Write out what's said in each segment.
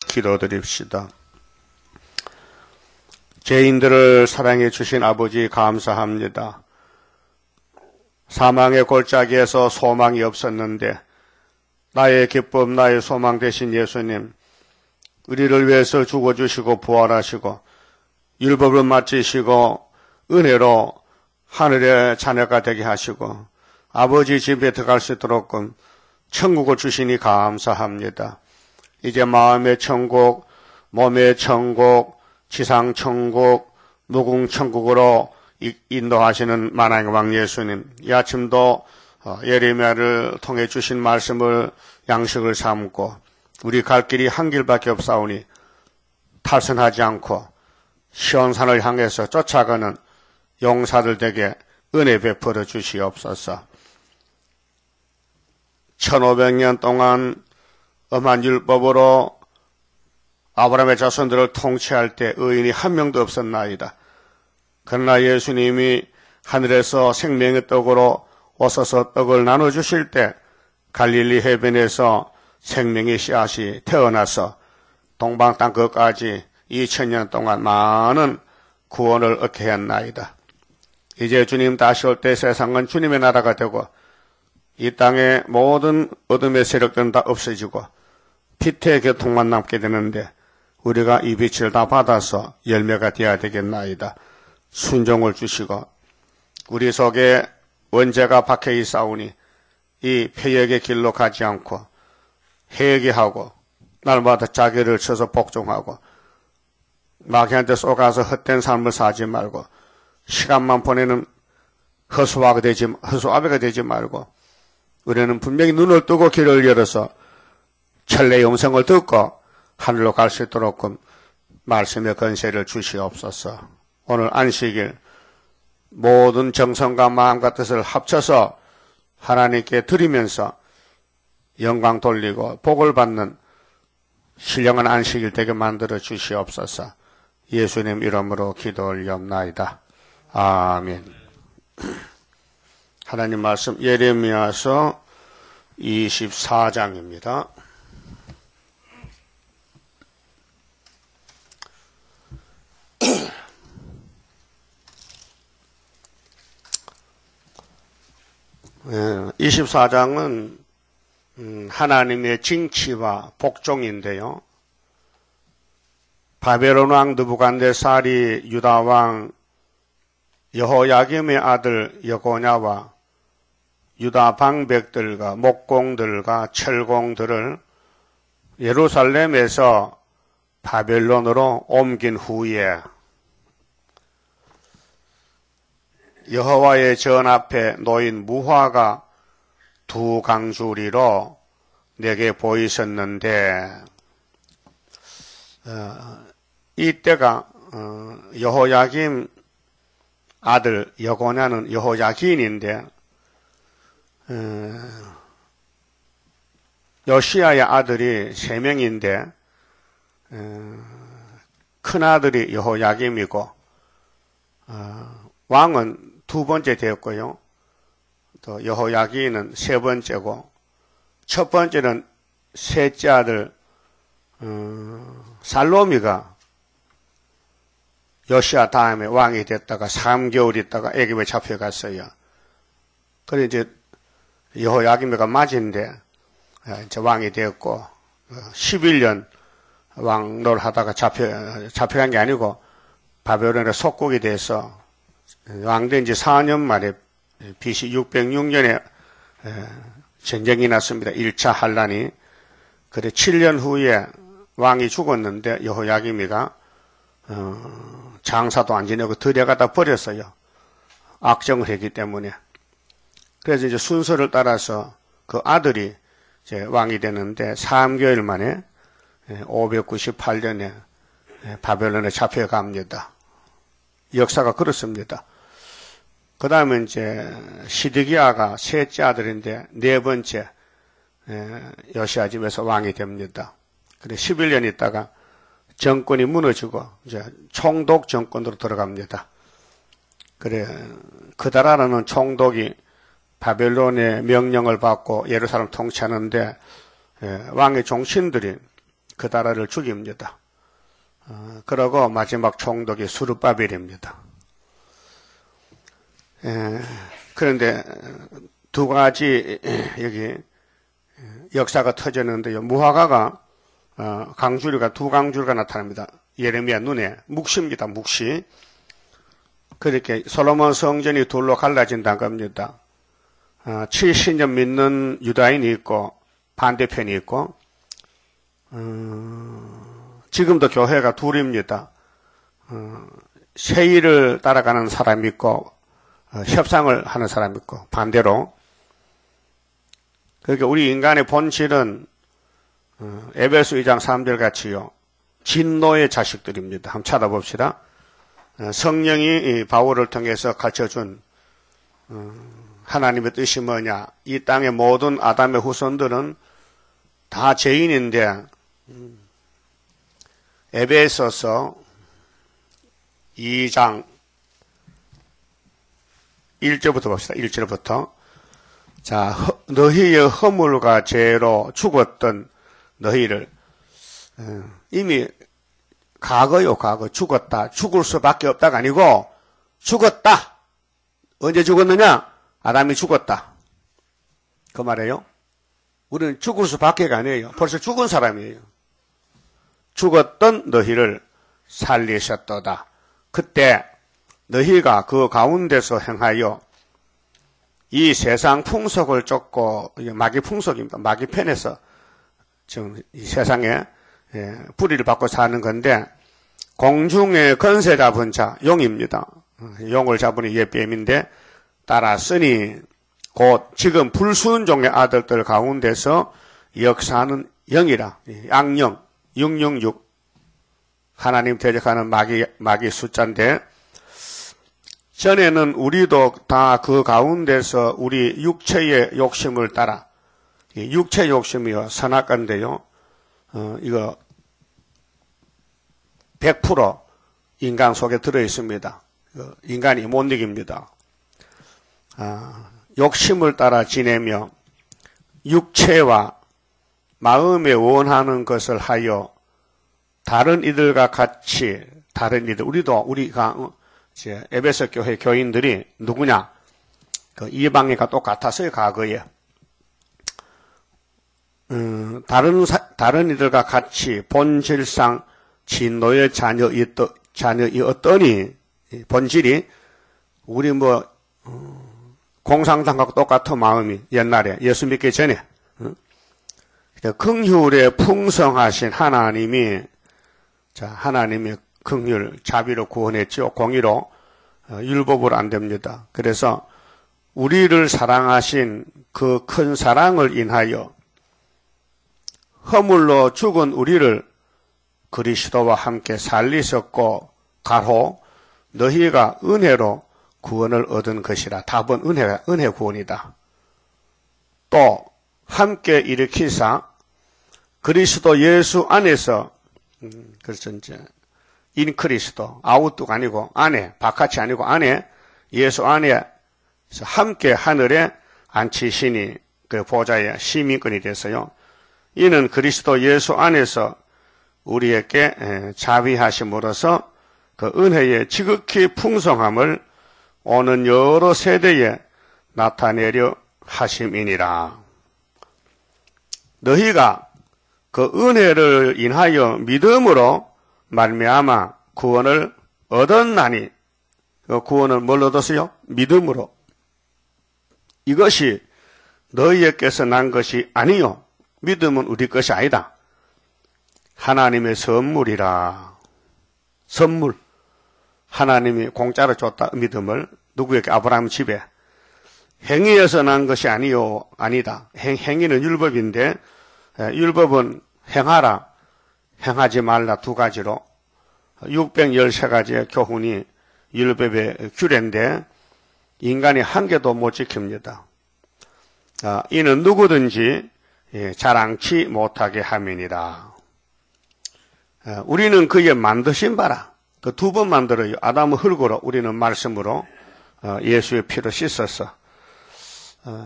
기도드립시다. 죄인들을 사랑해 주신 아버지 감사합니다. 사망의 골짜기에서 소망이 없었는데 나의 기쁨, 나의 소망 되신 예수님, 우리를 위해서 죽어주시고 부활하시고 율법을 마치시고 은혜로 하늘의 자녀가 되게 하시고 아버지 집에 들어갈 수 있도록 천국을 주시니 감사합니다. 이제 마음의 천국, 몸의 천국, 지상 천국, 무궁 천국으로 인도하시는 만왕의 왕 예수님, 이 아침도 예레미야를 통해 주신 말씀을 양식을 삼고 우리 갈 길이 한 길밖에 없사오니 탈선하지 않고 시온산을 향해서 쫓아가는 용사들 에게 은혜 베풀어 주시옵소서. 1500년 동안 엄한 율법으로 아브라함의 자손들을 통치할 때 의인이 한 명도 없었나이다. 그러나 예수님이 하늘에서 생명의 떡으로 오셔서 떡을 나눠주실 때 갈릴리 해변에서 생명의 씨앗이 태어나서 동방 땅 끝까지 2000년 동안 많은 구원을 얻게 했나이다. 이제 주님 다시 올 때 세상은 주님의 나라가 되고 이 땅의 모든 어둠의 세력들은 다 없어지고 피태의 교통만 남게 되는데 우리가 이 빛을 다 받아서 열매가 되어야 되겠나이다. 순종을 주시고 우리 속에 원죄가 박혀 있사오니 이 폐역의 길로 가지 않고 회개하고 날마다 자기를 쳐서 복종하고 마귀한테 쏘가서 헛된 삶을 살지 말고 시간만 보내는 허수아비가 되지 말고 우리는 분명히 눈을 뜨고 길을 열어서 천례의 음성을 듣고 하늘로 갈 수 있도록 말씀의 권세를 주시옵소서. 오늘 안식일 모든 정성과 마음과 뜻을 합쳐서 하나님께 드리면서 영광 돌리고 복을 받는 신령한 안식일 되게 만들어 주시옵소서. 예수님 이름으로 기도 올리옵나이다. 아멘. 하나님 말씀 예레미야서 24장입니다. 예, 24장은 하나님의 징치와 복종인데요. 바벨론 왕 느부갓네살이 유다 왕 여호야김의 아들 여고냐와 유다 방백들과 목공들과 철공들을 예루살렘에서 바벨론으로 옮긴 후에 여호와의 전 앞에 놓인 무화과 두 강주리로 내게 보이셨는데 이때가 여호야김 아들 여고냐는 여호야긴인데 요시야의 아들이 3명인데 큰아들이 여호야김이고 왕은 2번째 되었고요. 또 여호야긴은 3번째고 첫 번째는 셋째 아들 살로미가 요시야 다음에 왕이 됐다가 3개월 있다가 애굽에 잡혀갔어요. 그래 이제 여호야김이가 맞은데 이제 왕이 되었고 11년 왕노를 하다가 잡혀간 게 아니고 바벨론에 속국이 돼서 왕된 지 4년 만에 BC 606년에 전쟁이 났습니다. 1차 환란이. 그래 7년 후에 왕이 죽었는데 여호야김이가 장사도 안 지내고 들여가다 버렸어요. 악정을 했기 때문에. 그래서 이제 순서를 따라서 그 아들이 이제 왕이 되는데 3개월 만에 598년에 바벨론에 잡혀갑니다. 역사가 그렇습니다. 그 다음에 이제 시드기야가 셋째 아들인데 4번째 요시야 집에서 왕이 됩니다. 그래 11년 있다가 정권이 무너지고 이제 총독 정권으로 들어갑니다. 그래 그다라는 총독이 바벨론의 명령을 받고 예루살렘 통치하는데 왕의 종신들이 그 나라를 죽입니다. 그러고 마지막 총독이 수르바벨입니다. 그런데 두 가지 여기 역사가 터졌는데요. 무화과가 강주리가 두 강주리가 나타납니다. 예레미야 눈에 묵시입니다. 묵시. 그렇게 솔로몬 성전이 둘로 갈라진다는 겁니다. 70년 믿는 유다인이 있고 반대편이 있고 지금도 교회가 둘입니다. 세일을 따라가는 사람이 있고 협상을 하는 사람이 있고 반대로. 그러니까 우리 인간의 본질은 에베소 2장 3절 같이요. 진노의 자식들입니다. 한번 찾아봅시다. 성령이 바울을 통해서 가르쳐준 하나님의 뜻이 뭐냐. 이 땅의 모든 아담의 후손들은 다 죄인인데 에베소서 2장 1절부터 봅시다. 1절부터. 자, 너희의 허물과 죄로 죽었던 너희를 이미 과거요, 과거. 죽었다. 죽을 수밖에 없다가 아니고 죽었다. 언제 죽었느냐? 아담이 죽었다. 그 말이에요. 우리는 죽을 수밖에가 아니에요. 벌써 죽은 사람이에요. 죽었던 너희를 살리셨도다. 그때 너희가 그 가운데서 행하여 이 세상 풍속을 쫓고, 마귀 풍속입니다. 마귀 편에서 지금 이 세상에 뿌리를 받고 사는 건데, 공중의 건세 잡은 자, 용입니다. 용을 잡으니 이게 뱀인데, 따랐으니 곧 지금 불순종의 아들들 가운데서 역사하는 영이라. 악령 666 하나님 대적하는 마귀 숫자인데, 전에는 우리도 다 그 가운데서 우리 육체의 욕심을 따라, 육체 욕심이요 선악과인데요, 이거 100% 인간 속에 들어 있습니다. 인간이 못 이깁니다. 욕심을 따라 지내며 육체와 마음에 원하는 것을 하여 다른 이들과 같이 우리가 에베소 교회 교인들이 누구냐? 그 이방인과 똑같았어요, 과거에. 다른 이들과 같이 본질상 진노의 자녀이었더니, 본질이, 우리 공상당하고 똑같은 마음이 옛날에, 예수 믿기 전에, 긍휼에 풍성하신 하나님이 긍휼, 자비로 구원했죠. 공의로, 율법으로 안 됩니다. 그래서 우리를 사랑하신 그 큰 사랑을 인하여 허물로 죽은 우리를 그리스도와 함께 살리셨고, 가로 너희가 은혜로 구원을 얻은 것이라. 답은 은혜 구원이다. 또 함께 일으키사 그리스도 예수 안에서, 그래서 이제 인 그리스도, 아우뚝 아니고 안에, 바깥이 아니고 안에, 예수 안에서 함께 하늘에 앉히시니 그 보좌의 시민권이 됐어요. 이는 그리스도 예수 안에서 우리에게 자비하심으로써 그 은혜의 지극히 풍성함을 오는 여러 세대에 나타내려 하심이니라. 너희가 그 은혜를 인하여 믿음으로 말미암아 구원을 얻었나니, 그 구원을 뭘 얻었어요? 믿음으로. 이것이 너희에게서 난 것이 아니요, 믿음은 우리 것이 아니다. 하나님의 선물이라. 선물. 하나님이 공짜로 줬다, 믿음을. 누구에게? 아브라함 집에. 행위에서 난 것이 아니다. 행위는 율법인데, 율법은 행하라, 행하지 말라 두 가지로 613가지의 교훈이 율법의 규례인데, 인간이 한 개도 못 지킵니다. 이는 누구든지 자랑치 못하게 함이니라. 우리는 그의 만드신 바라. 그 두 번 만들어요. 아담의 흙으로, 우리는 말씀으로, 예수의 피로 씻었어.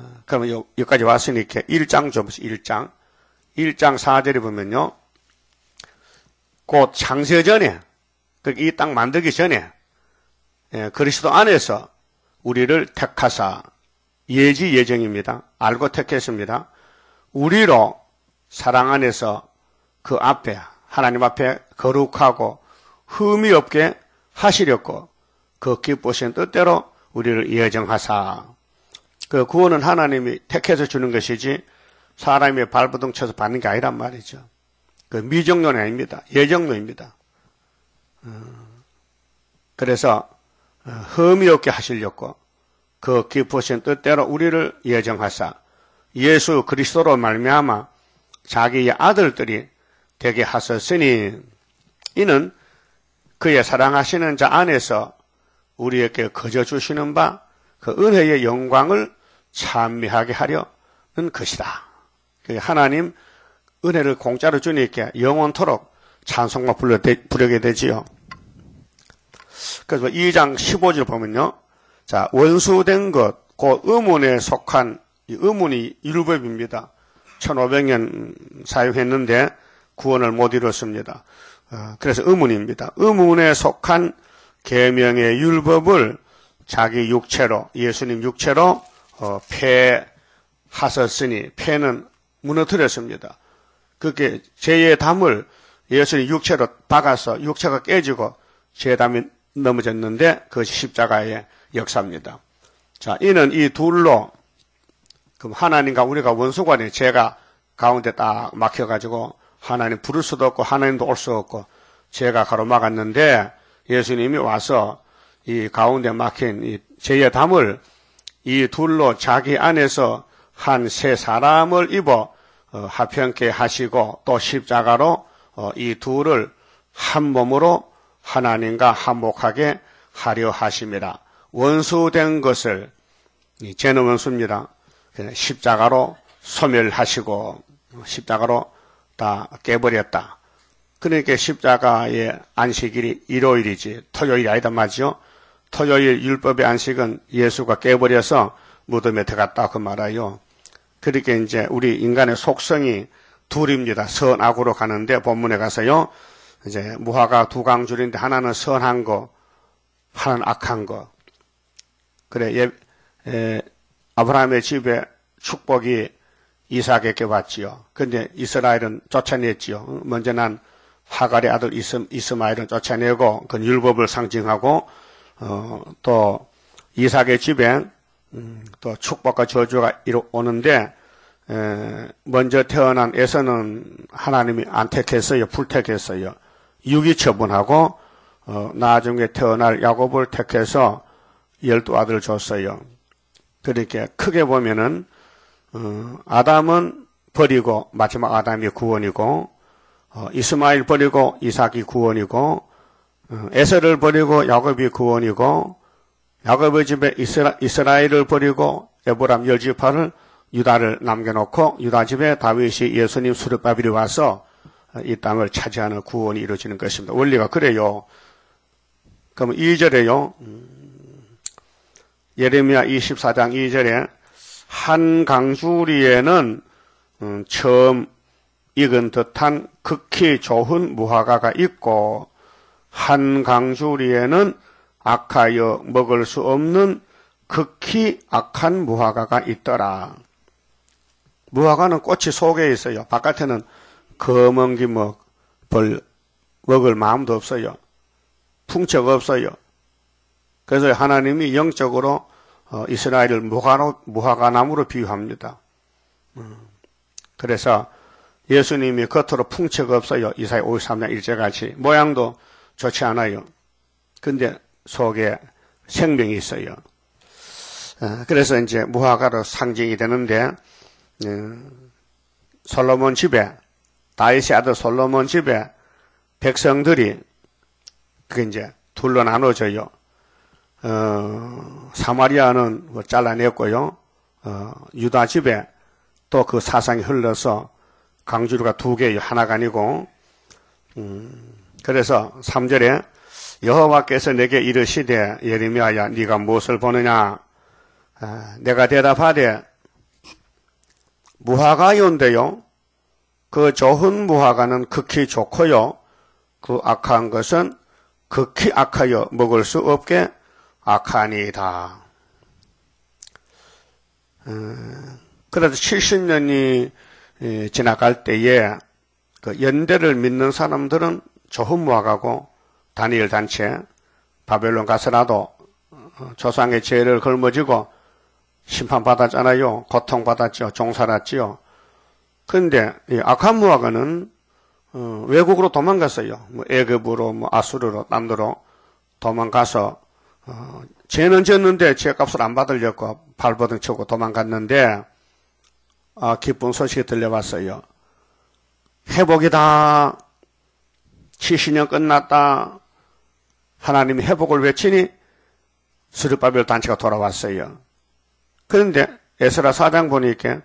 그러면 여기까지 왔으니까 1장 좀 보세요. 1장 4절에 보면요, 곧 창세전에, 이 땅 만들기 전에 그리스도 안에서 우리를 택하사, 예지 예정입니다. 알고 택했습니다. 우리로 사랑 안에서 그 앞에, 하나님 앞에 거룩하고 흠이 없게 하시렸고, 그 기쁘신 뜻대로 우리를 예정하사. 그 구원은 하나님이 택해서 주는 것이지 사람이 발버둥 쳐서 받는 게 아니란 말이죠. 그 미정론이 아닙니다. 예정론입니다. 그래서 흠이 없게 하시려고 그 기쁘신 뜻대로 우리를 예정하사 예수 그리스도로 말미암아 자기의 아들들이 되게 하셨으니, 이는 그의 사랑하시는 자 안에서 우리에게 거저 주시는 바 그 은혜의 영광을 찬미하게 하려는 것이다. 하나님 은혜를 공짜로 주니까 영원토록 찬송과 부르게 되지요. 그래서 2장 15절 보면요. 자, 원수된 것, 그 의문에 속한, 이 의문이 율법입니다. 1500년 사용했는데 구원을 못 이뤘습니다. 그래서 의문입니다. 의문에 속한 계명의 율법을 자기 육체로, 예수님 육체로 폐하셨으니, 폐는 무너뜨렸습니다. 그게 죄의 담을 예수님 육체로 박아서 육체가 깨지고 죄의 담이 넘어졌는데 그것이 십자가의 역사입니다. 자, 이는 이 둘로, 그럼 하나님과 우리가 원수관이 죄가 가운데 딱 막혀가지고 하나님 부를 수도 없고 하나님도 올 수 없고 죄가 가로막았는데, 예수님이 와서 이 가운데 막힌 이 죄의 담을 이 둘로 자기 안에서 한 세 사람을 입어 화평케 하시고, 또 십자가로 이 둘을 한 몸으로 하나님과 화목하게 하려 하심이라. 원수된 것을, 죄는 원수입니다. 십자가로 소멸하시고 십자가로 다 깨버렸다. 그러니까 십자가의 안식일이 일요일이지 토요일이 아니다 말이죠. 토요일 율법의 안식은 예수가 깨버려서 무덤에 들어갔다 그 말이에요. 그러니까 이제 우리 인간의 속성이 둘입니다. 선악으로 가는데 본문에 가서요. 이제 무화과 두 강줄인데 하나는 선한 거, 하나는 악한 거. 그래, 아브라함의 집에 축복이 이삭에게 왔지요. 근데 이스라엘은 쫓아냈지요. 먼저 난 하갈의 아들 이스마엘은 쫓아내고, 그 율법을 상징하고, 또 이삭의 집에 또 축복과 저주가 오는데, 먼저 태어난 에서는 하나님이 안 택했어요. 불택했어요. 유기처분하고, 나중에 태어날 야곱을 택해서 12아들을 줬어요. 그러니까 크게 보면은 아담은 버리고 마지막 아담이 구원이고, 이스마엘 버리고 이삭이 구원이고, 에서를 버리고 야곱이 구원이고, 야곱의 집에 이스라엘을 버리고 에브람 10지파를 유다를 남겨놓고 유다 집에 다윗이 예수님 수르바벨이 와서 이 땅을 차지하는 구원이 이루어지는 것입니다. 원리가 그래요. 그럼 2절에요. 예레미야 24장 2절에 한 강주리에는 처음 익은 듯한 극히 좋은 무화과가 있고, 한 강주리에는 악하여 먹을 수 없는 극히 악한 무화과가 있더라. 무화과는 꽃이 속에 있어요. 바깥에는 검은 기먹, 먹을 마음도 없어요. 풍채가 없어요. 그래서 하나님이 영적으로 이스라엘을 무화과 나무로 비유합니다. 그래서 예수님이 겉으로 풍채가 없어요. 이사야 53장 1절 같이 모양도 좋지 않아요. 근데 속에 생명이 있어요. 그래서 이제 무화과로 상징이 되는데, 솔로몬 집에, 다윗의 아들 솔로몬 집에 백성들이 그게 이제 둘로 나눠져요. 사마리아는 뭐 잘라냈고요. 유다 집에 또 그 사상이 흘러서 강주리가 두 개예요. 하나가 아니고. 그래서 3절에 여호와께서 내게 이르시되 예레미야야 네가 무엇을 보느냐? 내가 대답하되 무화과인데요. 그 좋은 무화과는 극히 좋고요. 그 악한 것은 극히 악하여 먹을 수 없게 악하니이다. 그래도 70년이 지나갈 때에 그 연대를 믿는 사람들은 조흠무학하고 다니엘 단체 바벨론 가서라도 조상의 죄를 걸머지고 심판받았잖아요. 고통받았죠. 종살았지요. 그런데 이 악한 무화과는 외국으로 도망갔어요. 뭐 애굽으로, 뭐 아수르로, 딴 데로 도망가서 죄는 졌는데 죄값을 안 받으려고 발버둥 치고 도망갔는데 기쁜 소식이 들려왔어요. 회복이다. 70년 끝났다. 하나님이 회복을 외치니 스룹바벨 단체가 돌아왔어요. 그런데 에스라 4장 보니까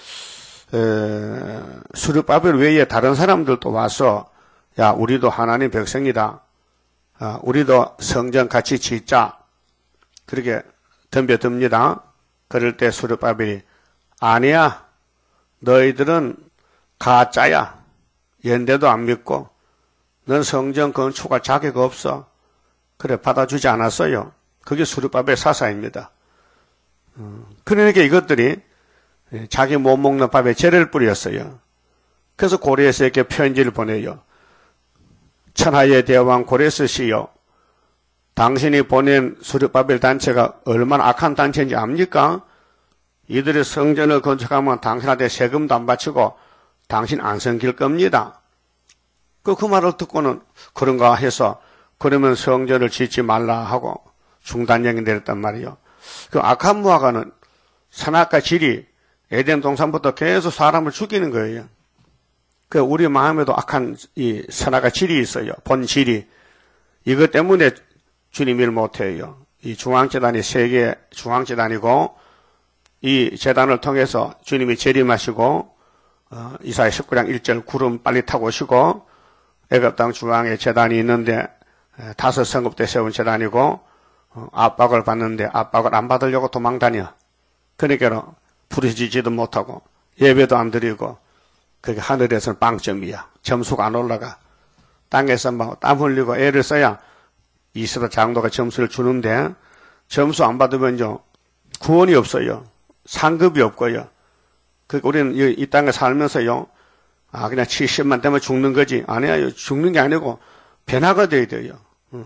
스룹바벨 외에 다른 사람들도 와서 야 우리도 하나님 백성이다. 우리도 성전 같이 짓자. 그렇게 덤벼듭니다. 그럴 때 스룹바벨이 아니야. 너희들은 가짜야. 연대도 안 믿고 넌 성전 건축할 자격 없어. 그래 받아주지 않았어요. 그게 스룹바벨 사사입니다. 그러니까 이것들이 자기 못 먹는 밥에 재를 뿌렸어요. 그래서 고레스에게 편지를 보내요. 천하의 대왕 고레스시여, 당신이 보낸 스룹바벨 단체가 얼마나 악한 단체인지 압니까? 이들이 성전을 건축하면 당신한테 세금도 안 바치고 당신 안 섬길 겁니다. 그 말을 듣고는 그런가 해서 그러면 성전을 짓지 말라 하고 중단령이 내렸단 말이에요. 그 악한 무화과는 선악과 질이 에덴 동산부터 계속 사람을 죽이는 거예요. 그 우리 마음에도 악한 이 선악과 질이 있어요. 본질이. 이것 때문에 주님 일 못해요. 이 중앙재단이 세계 중앙재단이고 이 재단을 통해서 주님이 재림하시고 이사야 19장 1절 구름 빨리 타고 오시고 애굽 땅 중앙에 재단이 있는데 5 성읍 때 세운 재단이고 압박을 받는데 압박을 안 받으려고 도망다녀. 그러니까 부르짖지도 못하고 예배도 안 드리고 그게 하늘에서는 빵점이야. 점수가 안 올라가. 땅에서 막 땀 흘리고 애를 써야 이스라 장로가 점수를 주는데 점수 안 받으면요 구원이 없어요. 상급이 없고요. 우리는 이 땅에 살면서요 그냥 70만 되면 죽는 거지. 아니에요. 죽는 게 아니고 변화가 돼야 돼요.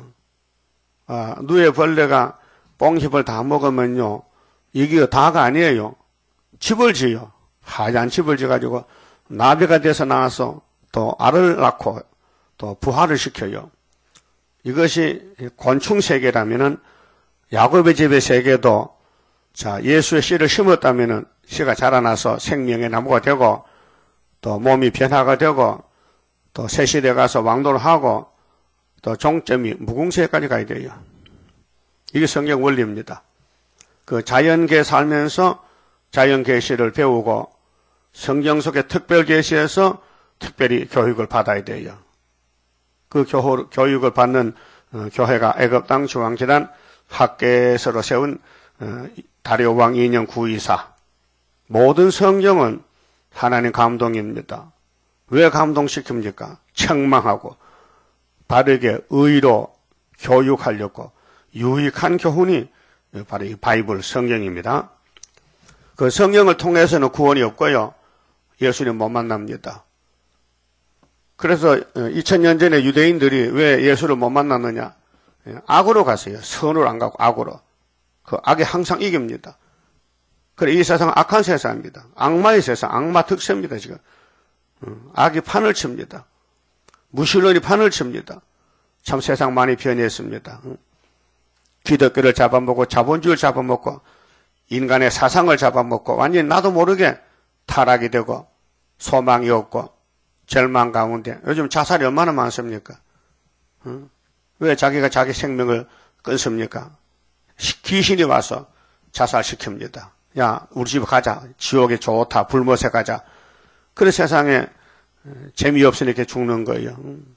누에 벌레가 뽕잎을 다 먹으면요 이게 다가 아니에요. 집을 지어요. 하얀 집을 지어가지고 나비가 돼서 나와서 또 알을 낳고 또 부화를 시켜요. 이것이 곤충 세계라면은 야곱의 집의 세계도 자 예수의 씨를 심었다면은 씨가 자라나서 생명의 나무가 되고 또 몸이 변화가 되고 또 새 시대 가서 왕도를 하고 또 종점이 무궁세까지 가야 돼요. 이게 성경 원리입니다. 그 자연계 살면서 자연 계시를 배우고 성경 속의 특별 계시에서 특별히 교육을 받아야 돼요. 그 교육을 받는 교회가 애굽 땅 중앙재단 학계서로 세운 다리오 왕 2년 924. 모든 성경은 하나님 감동입니다. 왜 감동시킵니까? 책망하고 바르게 의로 교육하려고 유익한 교훈이 바로 이 바이블 성경입니다. 그 성경을 통해서는 구원이 없고요. 예수님 못 만납니다. 그래서 2000년 전에 유대인들이 왜 예수를 못 만났느냐? 악으로 갔어요. 선으로 안 가고 악으로. 그 악이 항상 이깁니다. 그래 이 세상은 악한 세상입니다. 악마의 세상, 악마 특세입니다. 지금 악이 판을 칩니다. 무신론이 판을 칩니다. 참 세상 많이 변했습니다. 기독교를 잡아먹고 자본주의를 잡아먹고 인간의 사상을 잡아먹고 완전히 나도 모르게 타락이 되고 소망이 없고 절망 가운데 요즘 자살이 얼마나 많습니까? 왜 자기가 자기 생명을 끊습니까? 귀신이 와서 자살시킵니다. 야 우리 집 가자. 지옥에 좋다. 불못에 가자. 그래 세상에 재미없으니까 죽는 거예요.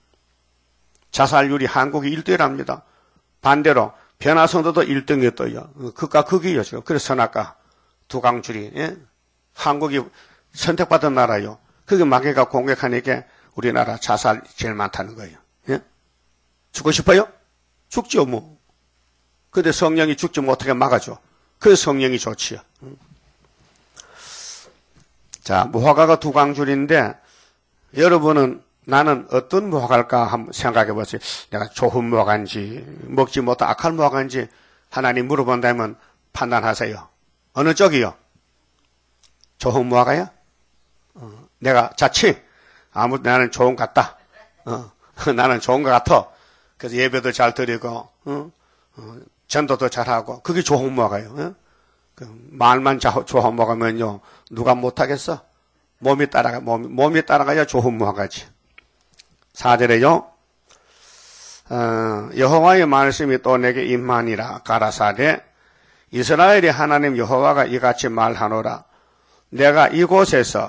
자살률이 한국이 1등이랍니다. 반대로 변화성도도 1등이 떠요. 극과 극이요. 그래서 선악과 두 강줄이. 예? 한국이 선택받은 나라요. 그게 마귀가 공격하니까 우리나라 자살 제일 많다는 거예요. 예? 죽고 싶어요? 죽죠, 뭐. 근데 성령이 죽지 못하게 막아줘. 그래서 성령이 좋지요. 자, 무화과가 두 강줄인데, 여러분은 나는 어떤 무화과일까 한번 생각해 보세요. 내가 좋은 무화과인지, 먹지 못한 악한 무화과인지 하나님 물어본다면 판단하세요. 어느 쪽이요? 좋은 무화과야? 내가 자칫, 나는 좋은 것 같다. 나는 좋은 것 같아. 그래서 예배도 잘 드리고, 전도도 잘하고, 그게 좋은 무화과예요. 말만 좋은 무화과면요, 누가 못하겠어? 몸이 따라가야 좋은 무화과지. 4절에요, 여호와의 말씀이 또 내게 임하니라 가라사대, 이스라엘의 하나님 여호와가 이같이 말하노라. 내가 이곳에서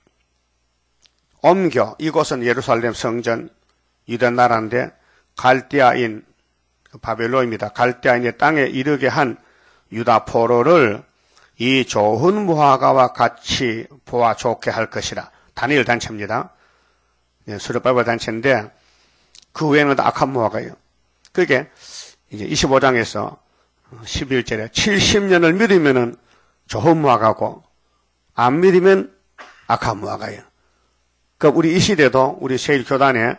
옮겨, 이곳은 예루살렘 성전, 유대 나라인데, 갈대아인, 바벨론입니다. 갈대아인의 땅에 이르게 한 유다 포로를 이 좋은 무화과와 같이 보아 좋게 할 것이라. 다니엘 단체입니다. 수르바벨 단체인데 그 외에는 악한 무화과예요. 그게 이제 25장에서 11절에 70년을 믿으면은 좋은 무화과고 안 믿으면 악한 무화과예요. 그러니까 우리 이 시대도 우리 세일교단에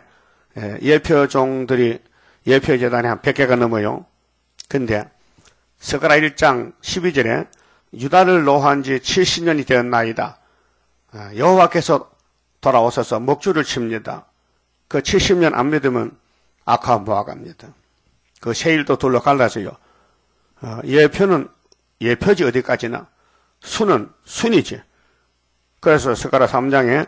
예표종들이 예표재단에 한 100개가 넘어요. 근데 스가랴 1장 12절에 유다를 노한 지 70년이 되었나이다. 여호와께서 돌아오셔서 목줄을 칩니다. 그 70년 안 믿으면 악한 무화과입니다. 그 세일도 둘로 갈라져요. 예표는 예표지 어디까지나, 순은 순이지. 그래서 스가랴 3장에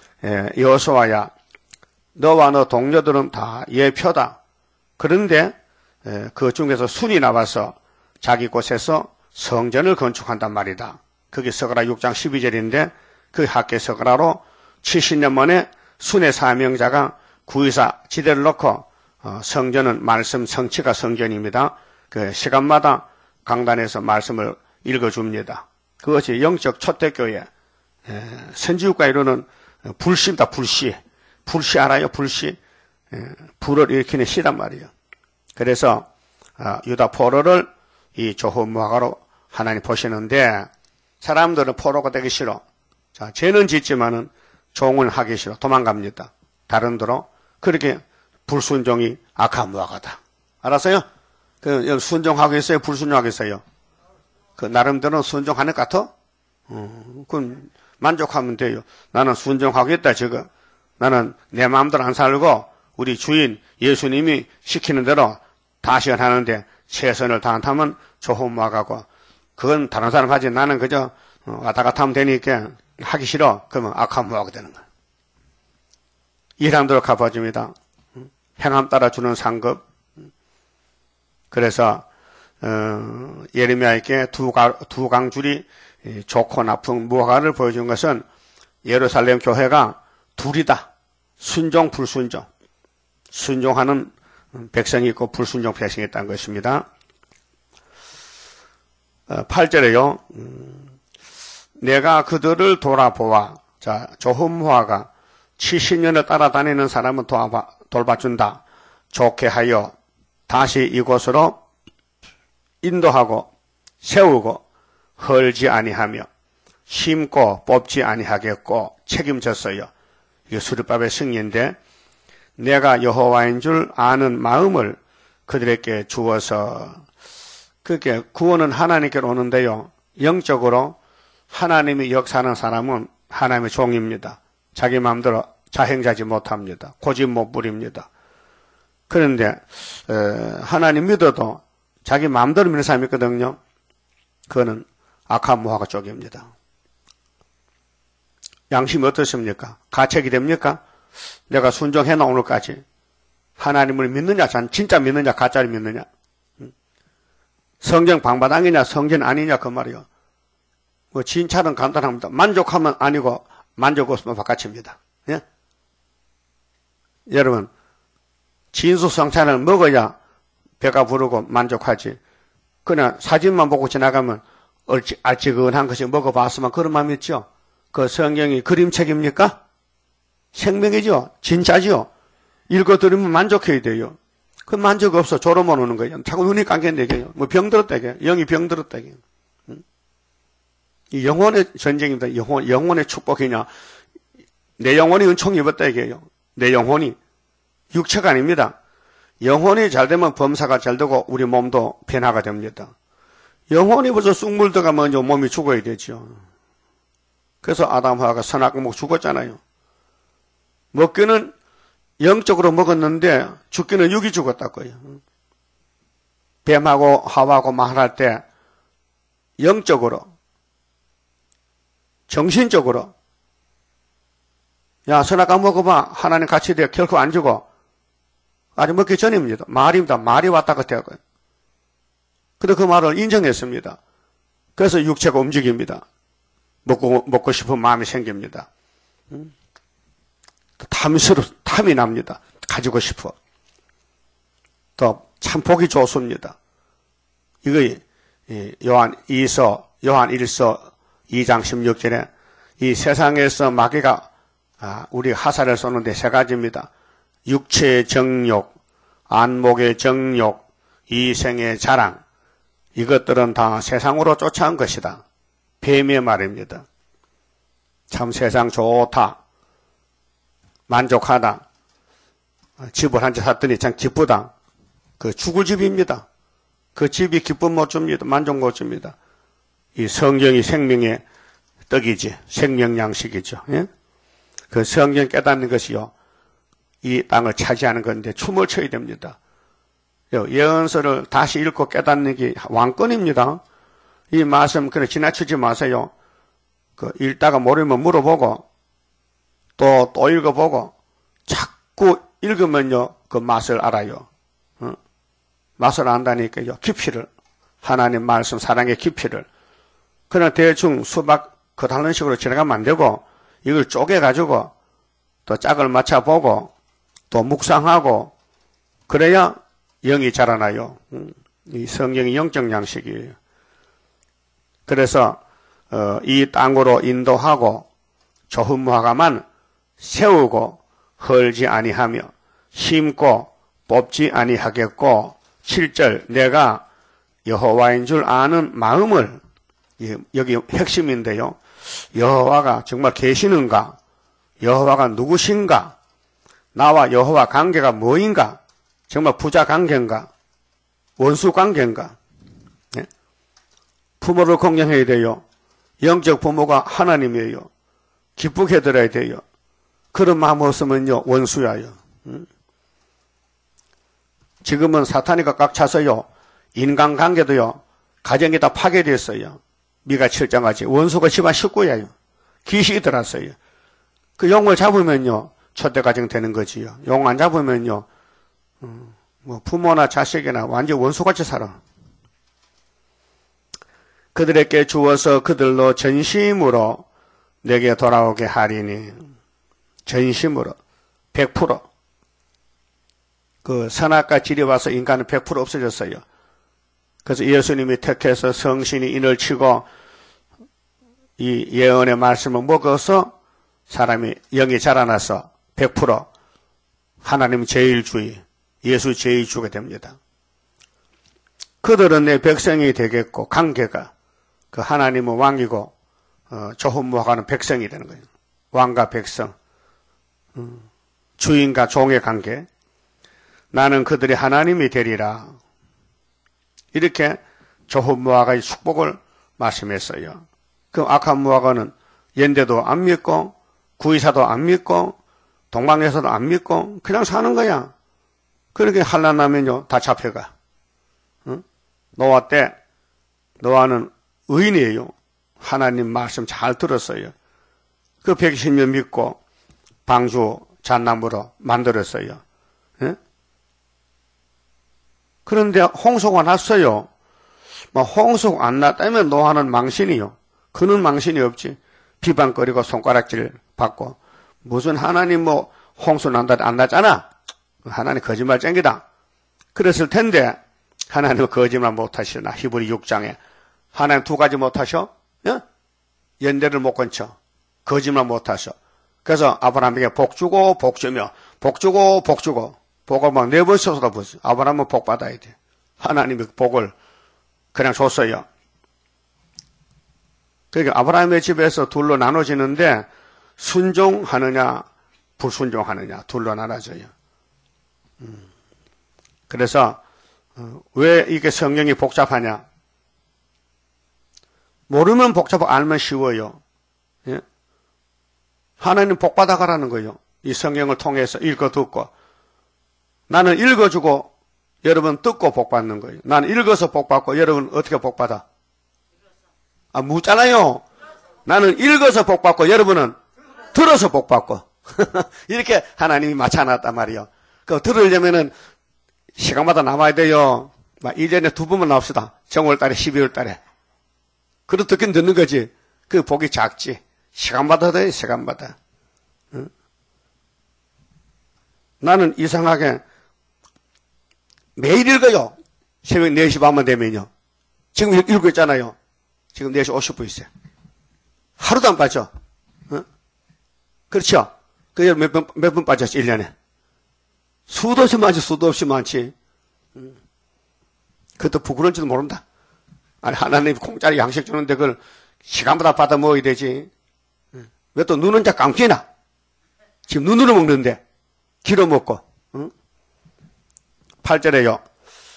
여호수아야 너와 너 동료들은 다 예표다. 그런데 그 중에서 순이 나와서 자기 곳에서 성전을 건축한단 말이다. 그게 스가랴 6장 12절인데 그 학계 스가랴로 70년 만에 순의 사명자가 구의사 지대를 놓고 성전은 말씀 성취가 성전입니다. 그 시간마다 강단에서 말씀을 읽어줍니다. 그것이 영적 초대교회 선지국가 이루는 불씨입니다. 불씨. 불씨 알아요? 불씨. 불을 일으키는 씨란 말이에요. 그래서 유다 포로를 이 좋은 무화과로 하나님 보시는데 사람들은 포로가 되기 싫어. 자, 죄는 짓지만은 종을 하기 싫어. 도망갑니다. 다른 데로. 그렇게 불순종이 악한 무화과다. 알았어요? 그 순종하겠어요? 불순종하겠어요? 그 나름대로 순종하는 것 같아? 그건 만족하면 돼요. 나는 순종하겠다 지금. 나는 내 마음대로 안 살고 우리 주인 예수님이 시키는 대로 다시 하는데 최선을 다한다면 좋은 무화과고, 그건 다른 사람 하지. 나는 그저 왔다 갔다 하면 되니까 하기 싫어. 그러면 악한 무화과가 되는 거야. 일함대로 갚아줍니다. 행함 따라 주는 상급. 그래서 예레미야에게 두 강줄이 좋고 나쁜 무화과를 보여준 것은 예루살렘 교회가 둘이다. 순종, 불순종. 순종하는 백성이 있고 불순종 백성이 있다는 것입니다. 8절에요. 내가 그들을 돌아보아. 자, 좋은 무화과 70년을 따라다니는 사람은 돌봐준다. 좋게 하여 다시 이곳으로 인도하고 세우고 헐지 아니하며 심고 뽑지 아니하겠고 책임졌어요. 이게 수르바벨 승리인데 내가 여호와인 줄 아는 마음을 그들에게 주어서, 그게 구원은 하나님께로 오는데요. 영적으로 하나님이 역사하는 사람은 하나님의 종입니다. 자기 마음대로 자행자지 못합니다. 고집 못 부립니다. 그런데 하나님 믿어도 자기 마음대로 믿는 사람이 있거든요. 그거는 악한 무화과 쪽입니다. 양심이 어떻습니까? 가책이 됩니까? 내가 순종해나 오늘까지 하나님을 믿느냐, 진짜 믿느냐, 가짜를 믿느냐, 성경 방바닥이냐 성전 아니냐 그 말이요. 뭐 진찰은 간단합니다. 만족하면 아니고 만족 없으면 바깥입니다. 예? 여러분, 진수성찬을 먹어야 배가 부르고 만족하지. 그냥 사진만 보고 지나가면 알찌근한 것이 먹어봤으면 그런 마음이 있죠. 그 성경이 그림책입니까? 생명이죠. 진짜죠. 읽어드리면 만족해야 돼요. 그 만족 없어. 졸음만 오는 거예요. 자꾸 눈이 감긴다게요. 뭐 병들었다게. 영이 병들었다게. 이 영혼의 전쟁입니다. 영혼의 축복이냐. 내 영혼이 은총 입었다 이게요. 내 영혼이. 육체가 아닙니다. 영혼이 잘 되면 범사가 잘 되고 우리 몸도 변화가 됩니다. 영혼이 벌써 쑥 물들어가면 몸이 죽어야 되죠. 그래서 아담 하와가 선악과목 죽었잖아요. 먹기는 영적으로 먹었는데 죽기는 육이 죽었다고요. 뱀하고 하와하고 말할 때 영적으로, 정신적으로 야 선악과 먹어봐. 하나님 같이 돼. 결코 안 죽어. 아직 먹기 전입니다. 말입니다. 말이 왔다 갔다 하고요. 근데 그 말을 인정했습니다. 그래서 육체가 움직입니다. 먹고 싶은 마음이 생깁니다. 탐이 납니다. 가지고 싶어. 또 참 보기 좋습니다. 이거 요한 1서 2장 16절에 이 세상에서 마귀가 우리 화살을 쏘는데 세 가지입니다. 육체의 정욕, 안목의 정욕, 이생의 자랑. 이것들은 다 세상으로 쫓아온 것이다. 뱀의 말입니다. 참 세상 좋다. 만족하다. 집을 한 채 샀더니 참 기쁘다. 그 죽을 집입니다. 그 집이 기쁨 못 줍니다. 만족 못 줍니다. 이 성경이 생명의 떡이지. 생명 양식이죠. 예? 그 성경 깨닫는 것이요. 이 땅을 차지하는 건데 춤을 춰야 됩니다. 예언서를 다시 읽고 깨닫는 게 왕권입니다. 이 말씀 그냥 지나치지 마세요. 그 읽다가 모르면 물어보고 또 읽어보고 자꾸 읽으면요 그 맛을 알아요. 맛을 안다니까요. 깊이를 하나님 말씀 사랑의 깊이를 그냥 대충 수박 그 다른 식으로 지나가면 안 되고 이걸 쪼개가지고 또 짝을 맞춰보고 또 묵상하고 그래야 영이 자라나요. 이 성경이 영적 양식이에요. 그래서 이 땅으로 인도하고 조흠무화과만 세우고 헐지 아니하며 심고 뽑지 아니하겠고 7절 내가 여호와인 줄 아는 마음을 여기 핵심인데요. 여호와가 정말 계시는가? 여호와가 누구신가? 나와 여호와 관계가 뭐인가? 정말 부자 관계인가? 원수 관계인가? 네? 부모를 공경해야 돼요. 영적 부모가 하나님이에요. 기쁘게 들어야 돼요. 그런 마음 없으면요 원수야요. 지금은 사탄이가 꽉 차서요. 인간관계도요. 가정이 다 파괴됐어요. 미가 7장같이 원수가 집안 식구예요. 귀신이 들었어요. 그 용을 잡으면요. 초대가정 되는 거지요. 용 안 잡으면요. 뭐 부모나 자식이나 완전 원수같이 살아. 그들에게 주어서 그들로 전심으로 내게 돌아오게 하리니 전심으로 100% 그 선악과 질이 와서 인간은 100% 없어졌어요. 그래서 예수님이 택해서 성신이 인을 치고 이 예언의 말씀을 먹어서 사람이 영이 자라나서 100% 하나님 제일주의, 예수 제일주가 됩니다. 그들은 내 백성이 되겠고 관계가 그 하나님은 왕이고 조흠무화과는 백성이 되는 거예요. 왕과 백성, 주인과 종의 관계. 나는 그들이 하나님이 되리라. 이렇게 조흠무화과의 축복을 말씀했어요. 그 악한 무화과는 연대도 안 믿고 구의사도 안 믿고 동방에서도 안 믿고 그냥 사는 거야. 그렇게 환난 나면요 다 잡혀가. 노아 때 노아는 의인이에요. 하나님 말씀 잘 들었어요. 그 120년 믿고 방주 잣나무로 만들었어요. 그런데 홍수가 났어요. 홍수가 안 났다면 노아는 망신이요. 그는 망신이 없지. 비방거리고 손가락질 받고 무슨 하나님 홍수 난다 안 났잖아. 하나님 거짓말쟁이다. 그랬을 텐데 하나님은 거짓말 못하시나. 히브리 6장에 하나님 두 가지 못하셔. 연대를 못 건쳐. 거짓말 못하셔. 그래서 아브라함에게 복 주고 복 주며 복 주고 복 주고 복을 막 4번씩 쏟아부었어요. 아브라함은 복 받아야 돼. 하나님이 복을 그냥 줬어요. 그러니까 아브라함의 집에서 둘로 나눠지는데 순종하느냐 불순종하느냐 둘로 나눠져요. 그래서 왜 이게 성경이 복잡하냐? 모르면 복잡하고 알면 쉬워요. 예? 하나님 복 받아가라는 거예요. 이 성경을 통해서 읽어 듣고. 나는 읽어주고 여러분 듣고 복 받는 거예요. 나는 읽어서 복 받고 여러분 어떻게 복 받아? 묻잖아요. 나는 읽어서 복 받고 여러분은 들어서 복 받고. 이렇게 하나님이 맞춰놨단 말이에요. 그 들으려면은 시간마다 나와야 돼요. 막 1년에 2번만 나옵시다. 정월달에 12월달에. 그래도 듣긴 듣는 거지. 그 복이 작지. 시간마다 돼요. 시간마다. 응? 나는 이상하게 매일 읽어요. 새벽 4시 반만 되면요. 지금 읽고 있잖아요. 지금 4시 50분 있어요. 하루도 안 빠져. 응? 그렇죠? 그게 몇 번 빠졌지, 1년에. 수도 없이 많지, 수도 없이 많지. 그것도 부끄러운지도 모른다. 아니, 하나님이 공짜로 양식 주는데 그걸 시간보다 받아 먹어야 되지. 왜 또 눈은 자 감기나? 지금 눈으로 먹는데, 기로 먹고. 응? 8절에요.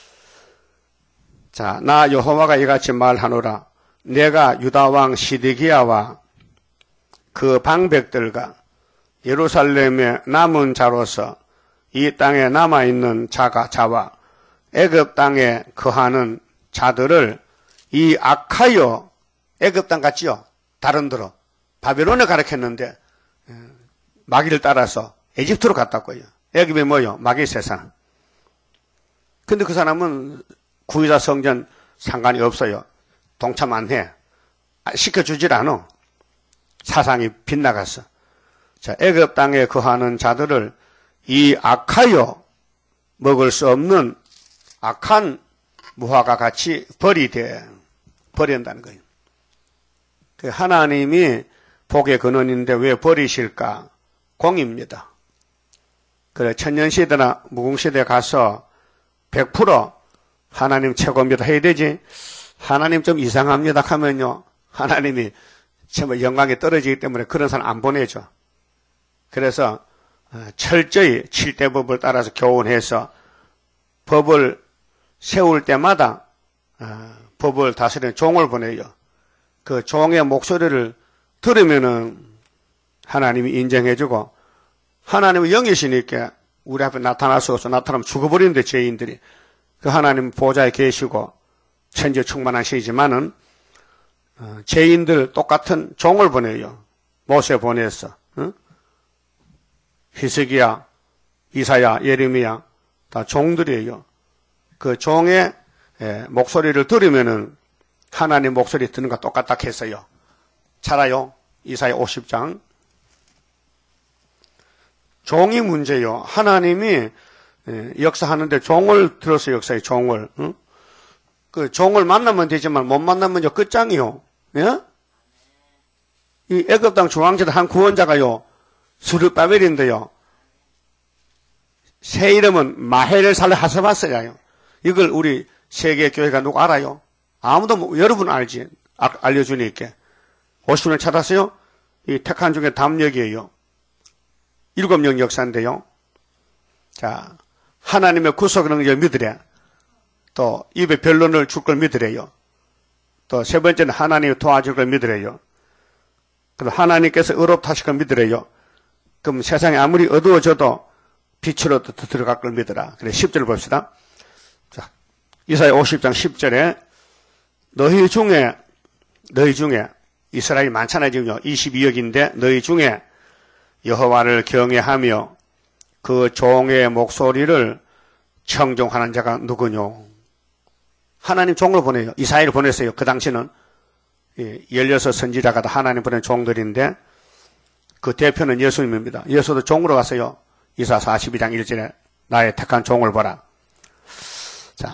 자, 나 여호와가 이같이 말하노라. 내가 유다왕 시드기야와 그 방백들과 예루살렘의 남은 자로서 이 땅에 남아있는 자와 애굽 땅에 거하는 자들을 이 악하여 애굽 땅 같지요? 다른 데로 바벨론에 가르쳤는데 마귀를 따라서 에집트로 갔다고요. 애굽이 뭐요? 마귀 세상. 근데 그 사람은 구유다 성전 상관이 없어요. 동참 안 해. 시켜주질 않아. 사상이 빗나갔어. 자, 애굽 땅에 거하는 자들을 이 악하여 먹을 수 없는 악한 무화과 같이 버린다는 거예요. 하나님이 복의 근원인데 왜 버리실까? 공입니다. 그래, 천년시대나 무궁시대에 가서 100% 하나님 최고입니다 해야 되지. 하나님 좀 이상합니다 하면요. 하나님이 정말 영광이 떨어지기 때문에 그런 사람 안 보내죠. 그래서 철저히 7대 법을 따라서 교훈해서 법을 세울 때마다 법을 다스리는 종을 보내요. 그 종의 목소리를 들으면은 하나님이 인정해주고 하나님은 영이시니까 우리 앞에 나타날 수 없어. 나타나면 죽어버리는데 죄인들이. 그 하나님 보좌에 계시고 천지 충만한 시지만은 죄인들 똑같은 종을 보내요. 모세 보냈어. 응? 히스기야, 이사야, 예레미야 다 종들이에요. 그 종의 목소리를 들으면은 하나님 목소리 듣는 거 똑같다 했어요. 잘아요. 이사야 50장. 종이 문제요. 하나님이 역사하는데 종을 들어서 역사해. 종을. 응? 그 종을 만나면 되지만 못 만나면 끝장이요. 예? 이 애굽 땅 중앙제도 한 구원자가요. 스룹바벨인데요. 새 이름은 마헬을 살레 하스바스야요. 이걸 우리 세계 교회가 누구 알아요? 아무도 여러분 알지. 알려주니까. 50년을 찾았어요. 이 택한 중에 담력이에요. 7명 역사인데요. 자, 하나님의 구속 능력을 믿으래. 또 입에 변론을 줄 걸 믿으래요. 또 세 번째는 하나님이 도와줄 걸 믿으래요. 그리고 하나님께서 의롭다 하실 걸 믿으래요. 그럼 세상이 아무리 어두워져도 빛으로 들어갈 걸 믿으라. 그래 10절 봅시다. 자, 이사야 50장 10절에 너희 중에 이스라엘이 많잖아요. 지금요. 22억인데 너희 중에 여호와를 경외하며 그 종의 목소리를 청종하는 자가 누구뇨? 하나님 종을 보내요. 이스라엘을 보냈어요. 그 당시는 16 선지자가 다 하나님 보낸 종들인데 그 대표는 예수님입니다. 예수도 종으로 갔어요. 이사 42장 1절에 나의 택한 종을 보라. 자,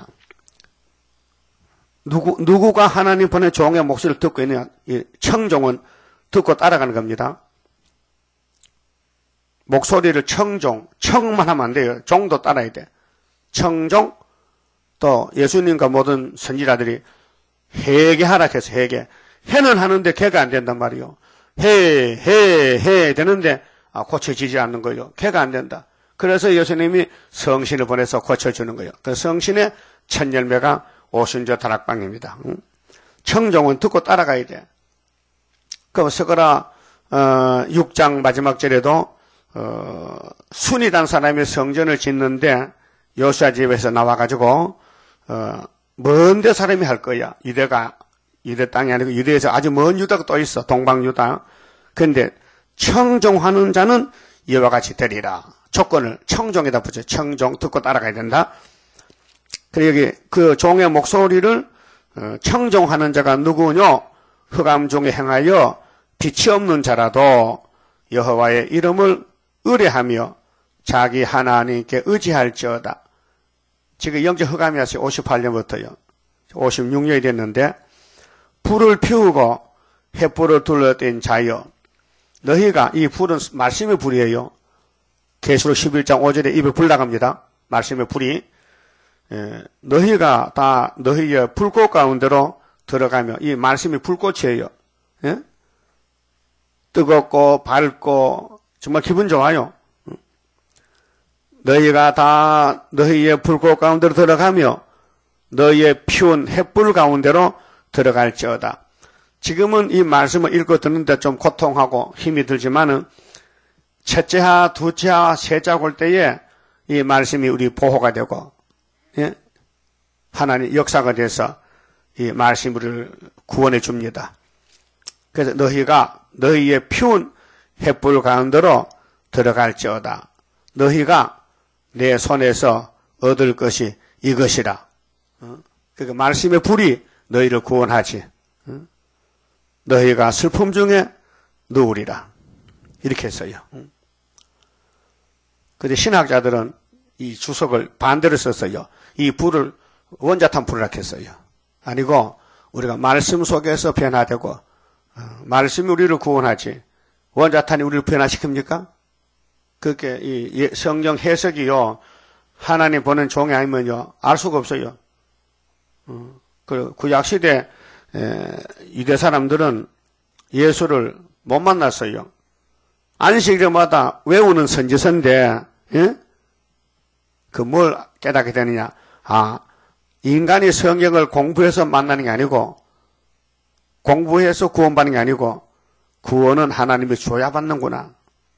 누구가 하나님 보낸 종의 목소리를 듣고 있느냐? 이 청종은 듣고 따라가는 겁니다. 목소리를 청만 하면 안 돼요. 종도 따라야 돼. 청종, 또 예수님과 모든 선지자들이 회개하라 해서 회개. 해는 하는데 개가 안 된단 말이요. 해 되는데 고쳐지지 않는 거예요. 개가 안 된다. 그래서 예수님이 성신을 보내서 고쳐주는 거예요. 그 성신의 첫 열매가 오순절 다락방입니다. 청종은 듣고 따라가야 돼. 그 스가랴 6장 마지막 절에도 순이란 사람이 성전을 짓는데 요시아 집에서 나와가지고 먼데 사람이 할 거야. 유대 땅이 아니고 유대에서 아주 먼 유다가 또 있어. 동방 유다. 근데 청종하는 자는 이와 같이 되리라. 조건을 청종에다 붙여. 청종 듣고 따라가야 된다. 그리고 여기 그 종의 목소리를 청종하는 자가 누구뇨? 흑암 중에 행하여 빛이 없는 자라도 여호와의 이름을 의뢰하며 자기 하나님께 의지할지어다. 지금 영적 흑암이 왔어요. 58년부터요. 56년이 됐는데 불을 피우고 횃불을 둘러댄 자여 너희가 이 불은 말씀의 불이에요. 계시록 11장 5절에 입에 불 나갑니다. 말씀의 불이 너희가 다 너희의 불꽃 가운데로 들어가며 이 말씀이 불꽃이에요. 예? 뜨겁고 밝고 정말 기분 좋아요. 너희가 다 너희의 불꽃 가운데로 들어가며 너희의 피운 횃불 가운데로 들어갈지어다. 지금은 이 말씀을 읽고 듣는데 좀 고통하고 힘이 들지만은 첫째하, 두째하, 세자 올 때에 이 말씀이 우리 보호가 되고, 예? 하나님 역사가 돼서 이 말씀이 우리를 구원해 줍니다. 그래서 너희가 너희의 피운 횃불 가운데로 들어갈지어다. 너희가 내 손에서 얻을 것이 이것이라. 그러니까 말씀의 불이 너희를 구원하지. 너희가 슬픔 중에 누우리라. 이렇게 했어요. 근데 신학자들은 이 주석을 반대로 썼어요. 이 불을 원자탄 불이라 했어요. 아니고 우리가 말씀 속에서 변화되고 말씀이 우리를 구원하지 원자탄이 우리를 변화시킵니까? 그렇게 이 성경 해석이요. 하나님 보는 종이 아니면요. 알 수가 없어요. 그 구약시대 유대 사람들은 예수를 못 만났어요. 안식일마다 외우는 선지서인데, 예? 그 뭘 깨닫게 되느냐? 인간이 성경을 공부해서 만나는 게 아니고, 공부해서 구원받는 게 아니고, 구원은 하나님이 줘야 받는구나.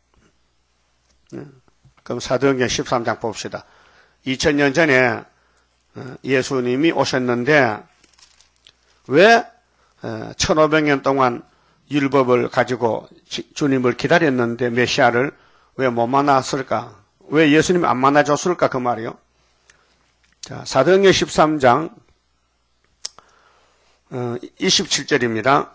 그럼 사도행전 13장 봅시다. 2000년 전에 예수님이 오셨는데, 왜 1500년 동안 율법을 가지고 주님을 기다렸는데 메시아를 왜 못 만났을까? 왜 예수님이 안 만나줬을까? 그 말이요. 자, 사도행전 13장 27절입니다.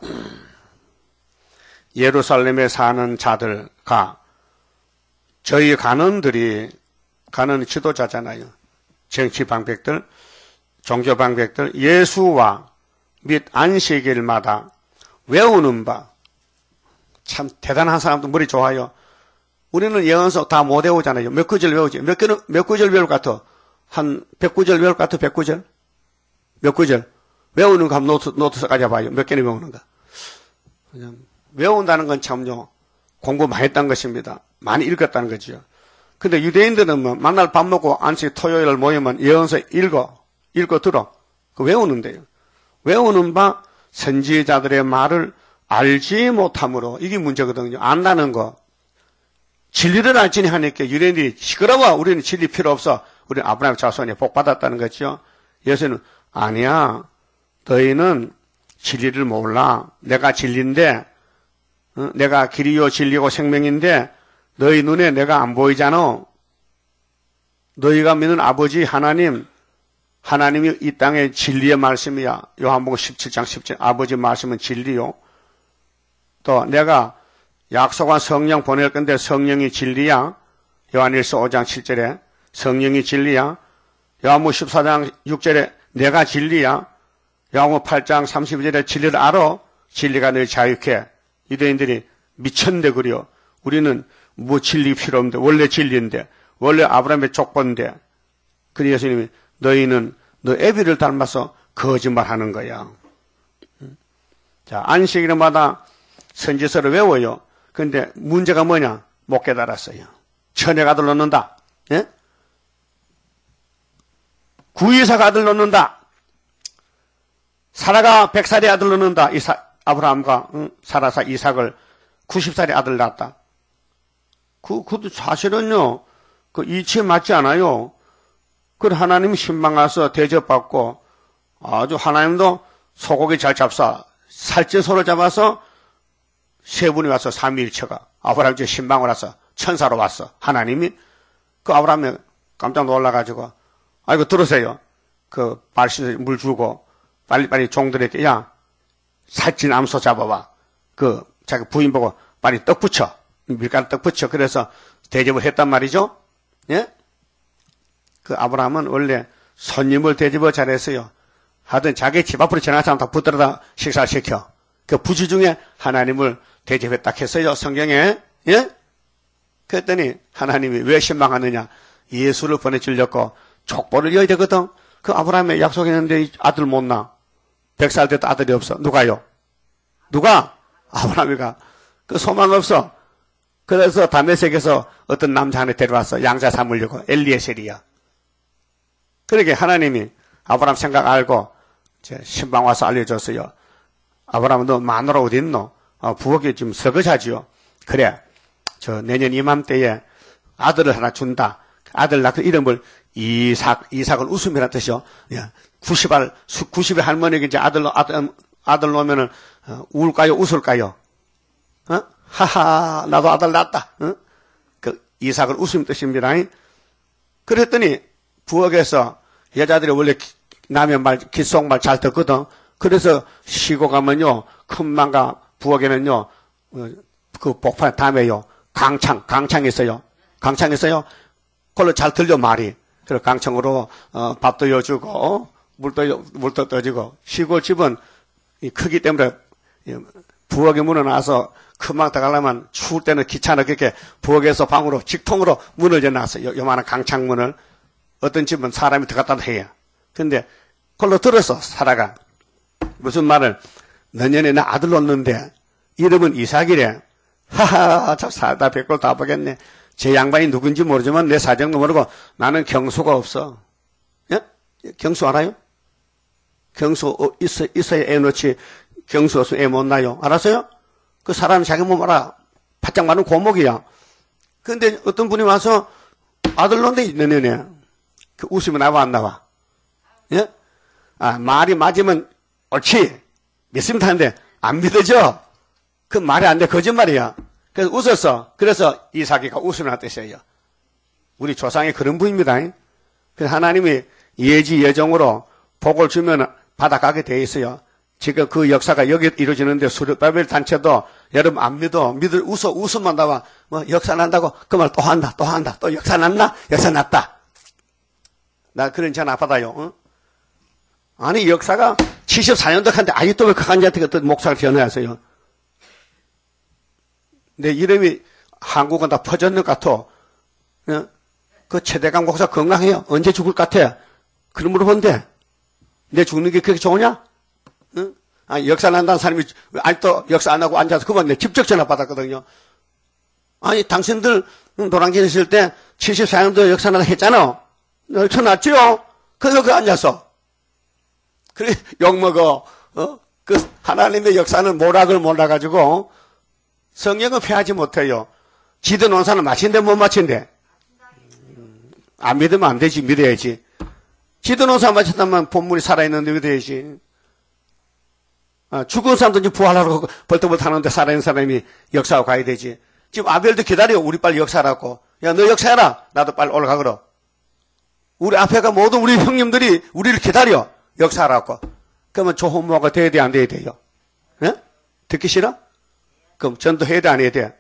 예루살렘에 사는 자들과 저희 간원들이 간원 지도자잖아요. 정치 방백들, 종교 방백들 예수와 및 안식일마다 외우는 바. 참 대단한 사람도 머리 좋아요. 우리는 예언서 다 못 외우잖아요. 몇 구절 외우지. 몇 구절 외울 것 같아? 한 100구절 외울 것 같아? 100구절? 몇 구절? 외우는 거 한번 노트서 가져봐요. 몇 개나 외우는가? 그냥 외운다는 건 참요. 공부 많이 했다는 것입니다. 많이 읽었다는 거죠. 근데 유대인들은 뭐 만날 밥 먹고 안식 토요일 모이면 예언서 읽고 들어. 그 외우는데요. 외우는 바 선지자들의 말을 알지 못함으로 이게 문제거든요. 안다는 거. 진리를 알지니 하니까 유대인들이 시끄러워. 우리는 진리 필요 없어. 우리는 아브라함 자손이 복 받았다는 거죠. 예수는 아니야. 너희는 진리를 몰라. 내가 진리인데 내가 길이요 진리고 생명인데 너희 눈에 내가 안 보이잖아. 너희가 믿는 아버지 하나님이 이 땅의 진리의 말씀이야. 요한복음 17장 17절 아버지 말씀은 진리요. 또 내가 약속한 성령 보낼 건데 성령이 진리야. 요한일서 5장 7절에 성령이 진리야. 요한복음 14장 6절에 내가 진리야. 요한복음 8장 32절에 진리를 알아. 진리가 늘 자유케. 유대인들이 미쳤는데 그려. 우리는 뭐 진리 필요 없는데, 원래 진리인데, 원래 아브라함의 족보인데, 그래 예수님이 너희는 너 애비를 닮아서 거짓말 하는 거야. 자, 안식일마다 선지서를 외워요. 근데 문제가 뭐냐? 못 깨달았어요. 처녀가 아들 낳는다. 예? 구이사가 아들 낳는다. 사라가 100살의 아들 낳는다. 아브라함과 사라사 이삭을 90살의 아들 낳았다. 그것도 사실은요, 그 이치에 맞지 않아요. 그 하나님 신방 가서 대접받고 아주 하나님도 소고기 잘 잡사 살찐소를 잡아서 세 분이 와서 삼위일체가 아브라함 집 신방을 와서 천사로 왔어. 하나님이 그 아브라함이 깜짝 놀라가지고 아이고 들으세요. 그 말씨 물 주고 빨리빨리 종들에게 야 살찐 암소 잡아봐. 그 자기 부인 보고 빨리 떡 붙여. 밀가루 떡 붙여. 그래서 대접을 했단 말이죠. 예? 그 아브라함은 원래 손님을 대접을 잘했어요. 하여튼 자기 집 앞으로 지나가는 사람 다 붙들어다 식사를 시켜. 그 부지 중에 하나님을 대접했다 했어요. 성경에. 예? 그랬더니 하나님이 왜 신망하느냐. 예수를 보내주려고 족보를 이어야 되거든. 그 아브라함의 약속했는데 아들 못 낳아. 100살 돼도 아들이 없어. 누가요? 누가? 아브라함이가. 그 소망 없어. 그래서 다메섹에서 어떤 남자 하나 데려왔어. 양자 삼으려고. 엘리에셀이야. 그러게 하나님이 아브라함 생각 알고 신방 와서 알려줬어요. 아브라함 너 마누라 어디 있노? 부엌에 지금 설거지하지요. 그래. 저 내년 이맘때에 아들을 하나 준다. 아들 낳고 이름을 이삭을 웃음이라는 뜻이요. 90의 할머니에게 이제 아들 놓으면은 울까요? 웃을까요? 하하, 나도 아들 낳았다. 그 이삭을 웃음 뜻입니다. 그랬더니 부엌에서 여자들이 원래 남의 말, 귓속말 잘 듣거든. 그래서 쉬고 가면요, 큰 망가 부엌에는요, 그 복판 다음에요, 강창 있어요. 강창 있어요. 그걸로 잘 들려 말이. 그래서 강창으로 밥도 여주고 물도 떠주고. 시골 집은 이 크기 때문에 부엌에 문을 놔서 금방 들어가려면 추울 때는 귀찮아. 그렇게 부엌에서 방으로 직통으로 문을 열어놨어요. 요만한 강창문을. 어떤 집은 사람이 들어갔다 해요. 근데 그걸로 들었어. 사라가. 무슨 말을 내년에 나 아들 낳는데 이름은 이삭이래. 하하, 저 살다 백골 다 보겠네. 제 양반이 누군지 모르지만 내 사정도 모르고 나는 경수가 없어. 예? 경수 알아요? 경수 있어야 애 놓지. 경수 없으면 애 못 낳아요. 알았어요? 그 사람은 자기 몸 알아. 바짝 마른 고목이야. 근데 어떤 분이 와서 아들 낳는데 내년에 그 웃으면 나와 안 나와? 예? 말이 맞으면 옳지. 믿으면 타는데 안 믿어져. 그 말이 안 돼. 거짓말이야. 그래서 웃었어. 그래서 이삭이가 웃으라는 뜻이에요. 우리 조상의 그런 분입니다. 그래서 하나님이 예지 예정으로 복을 주면 받아가게 돼 있어요. 지금 그 역사가 여기 이루어지는데 수르바벨 단체도 여러분 안 믿어. 웃음만 나와. 뭐 역사 난다고 그 말 또 한다. 또 역사 났나? 역사 났다. 나 그런 전화 받아요. 아니 역사가 74년도 한데 아직도 왜 그간지한테 또 목사를 전화하세요? 내 이름이 한국은 다 퍼졌는 것 같아. 그 최대강 목사 건강해요. 언제 죽을 것 같아? 그럼 물어본대. 내 죽는 게 그렇게 좋으냐? 역사 난다는 사람이 아직도 역사 안 하고 앉아서 그만 내 직접 전화 받았거든요. 아니 당신들 노량진 있을 때 74년도 역사 난다 했잖아. 역사 났지요? 그래서 그 앉아서. 그래 욕먹어. 그 하나님의 역사는 모락을 몰라가지고 성경은 폐하지 못해요. 지도 논 사람 마친데 못 마친대. 안 믿으면 안 되지. 믿어야지. 지도 논 사람 마쳤다면 본문이 살아있는데 믿어야지. 죽은 사람도 부활하라고 벌떡벌떡 하는데 살아있는 사람이 역사하고 가야 되지. 지금 아벨도 기다려. 우리 빨리 역사하라고. 야, 너 역사해라. 나도 빨리 올라가거라. 우리 앞에가 모든 우리 형님들이 우리를 기다려. 역사하라고. 그러면 조혼모가 돼야 돼, 안 돼야 돼요? 예? 듣기 싫어? 그럼 전도해야 돼, 안 해야 돼?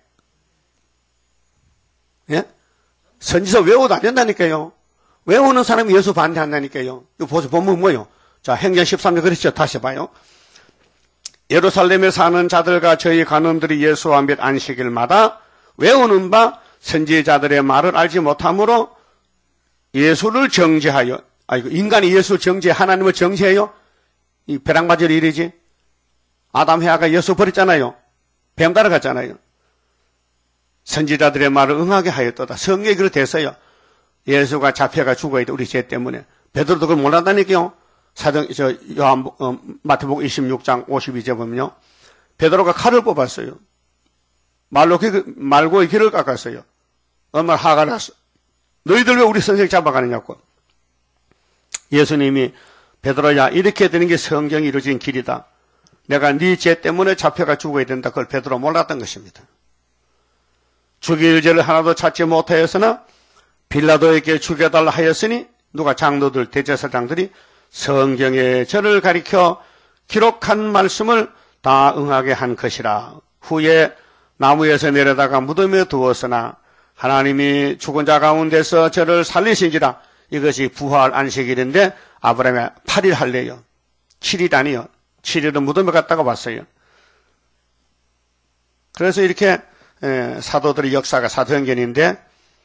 예? 선지서 외워도 안 된다니까요. 외우는 사람이 예수 반대한다니까요. 이거 보세요. 본문 뭐요? 자, 행전 13절 그랬죠? 다시 봐요. 예루살렘에 사는 자들과 저희 간원들이 예수와 및 안식일마다 외우는 바 선지자들의 말을 알지 못함으로 예수를 정죄하여, 인간이 예수를 정죄해 하나님을 정죄해요? 이 벼락맞을 일이지. 아담 해아가 예수 버렸잖아요. 뱀 따라갔잖아요. 선지자들의 말을 응하게 하였도다. 성경이 그렇게 됐어요. 예수가 잡혀가 죽어야 돼. 우리 죄 때문에. 베드로도 그걸 몰랐다니까요. 마태복음 26장 52절 보면요. 베드로가 칼을 뽑았어요. 말고의 길을 깎았어요. 얼마나 화가 났어. 너희들 왜 우리 선생 잡아가느냐고. 예수님이 베드로야, 이렇게 되는 게 성경이 이루어진 길이다. 내가 네 죄 때문에 잡혀가 죽어야 된다. 그걸 베드로 몰랐던 것입니다. 죽일 죄를 하나도 찾지 못하였으나 빌라도에게 죽여달라 하였으니 누가 장로들 대제사장들이 성경의 저를 가리켜 기록한 말씀을 다 응하게 한 것이라. 후에 나무에서 내려다가 무덤에 두었으나 하나님이 죽은 자 가운데서 저를 살리신지라. 이것이 부활 안식일인데 아브라함의 8일 할례요. 7일 아니요. 7일은 무덤에 갔다가 왔어요. 그래서 이렇게 사도들의 역사가 사도행전인데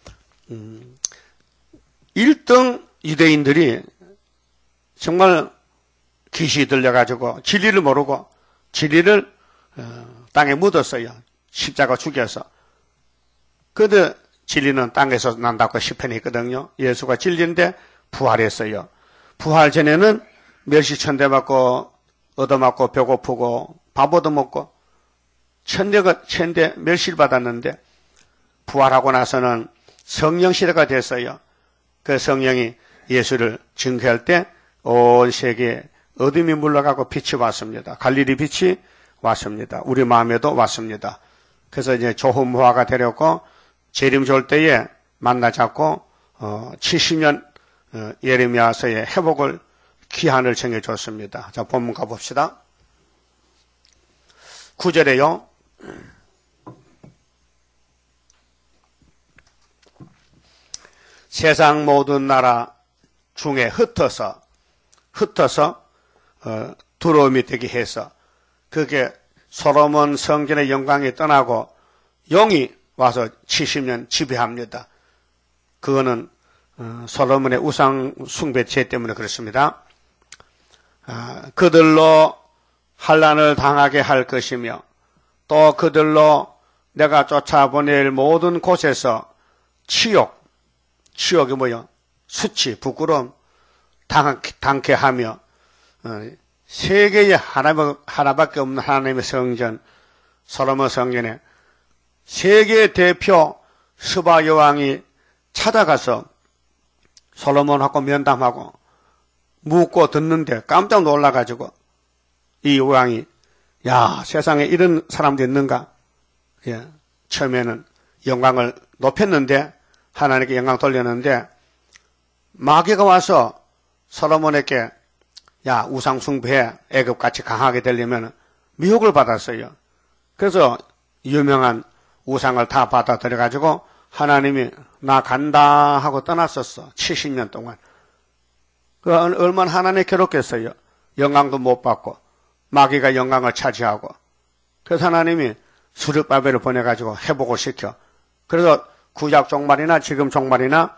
1등 유대인들이 정말 귀신이 들려가지고 진리를 모르고 진리를 땅에 묻었어요. 십자가 죽여서. 그런데 진리는 땅에서 난다고 시편했거든요. 예수가 진리인데 부활했어요. 부활 전에는 멸시천대받고 얻어맞고 배고프고 밥 얻어먹고 천대 멸시를 받았는데 부활하고 나서는 성령 시대가 됐어요. 그 성령이 예수를 증거할 때 온 세계에 어둠이 물러가고 빛이 왔습니다. 갈릴리 빛이 왔습니다. 우리 마음에도 왔습니다. 그래서 이제 조혼모아가 되려고 재림 좋을 때에 만나 잡고 70년 예레미야서의 회복을 기한을 정해줬습니다. 자, 본문 가봅시다. 9절에요. 세상 모든 나라 중에 흩어서 두려움이 되게 해서 그게 솔로몬 성전의 영광이 떠나고 영이 와서 70년 지배합니다. 그거는 솔로몬의 우상 숭배죄 때문에 그렇습니다. 그들로 환난을 당하게 할 것이며 또 그들로 내가 쫓아보낼 모든 곳에서 치욕이 뭐요? 수치, 부끄러움 당케 하며 세계에 하나밖에 없는 하나님의 성전 솔로몬 성전에 세계 대표 스바 여왕이 찾아가서 솔로몬하고 면담하고 묻고 듣는데 깜짝 놀라가지고 이 왕이 야, 세상에 이런 사람도 있는가? 예, 처음에는 영광을 높였는데 하나님께 영광 돌렸는데 마귀가 와서 솔로몬에게 야, 우상 숭배해 애굽같이 강하게 되려면 미혹을 받았어요. 그래서 유명한 우상을 다 받아들여가지고 하나님이 나 간다 하고 떠났었어. 70년 동안. 얼마나 하나님이 괴롭겠어요. 영광도 못 받고 마귀가 영광을 차지하고. 그래서 하나님이 수르바벨을 보내가지고 회복을 시켜. 그래서 구약 종말이나 지금 종말이나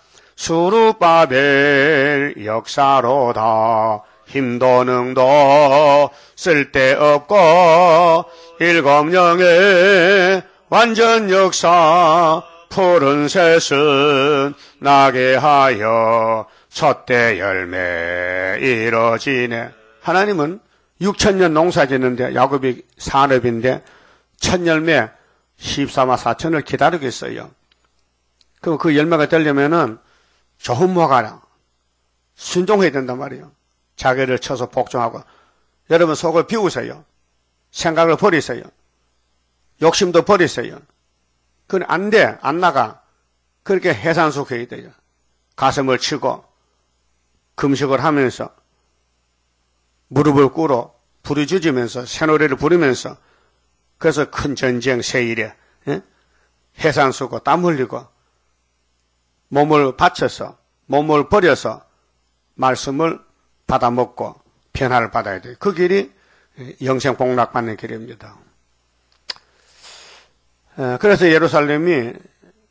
수르바벨 역사로다. 힘도 능도 쓸데없고 일곱 영의 완전 역사 푸른 새순 나게 하여 첫대 열매 이뤄지네. 하나님은 6,000년 농사 짓는데 야곱이 산업인데 첫 열매 14만 4천을 기다리고 있어요. 그럼 그 열매가 되려면은 좋은 모가 순종해야 된단 말이에요. 자기를 쳐서 복종하고. 여러분 속을 비우세요. 생각을 버리세요. 욕심도 버리세요. 그건 안 돼. 안 나가. 그렇게 해산속해야 돼요. 가슴을 치고 금식을 하면서 무릎을 꿇어 부르짖으면서 새노래를 부르면서 그래서 큰 전쟁 세일에 해산수고 땀 흘리고 몸을 바쳐서 몸을 버려서 말씀을 받아먹고 변화를 받아야 돼요. 그 길이 영생 복락받는 길입니다. 그래서 예루살렘이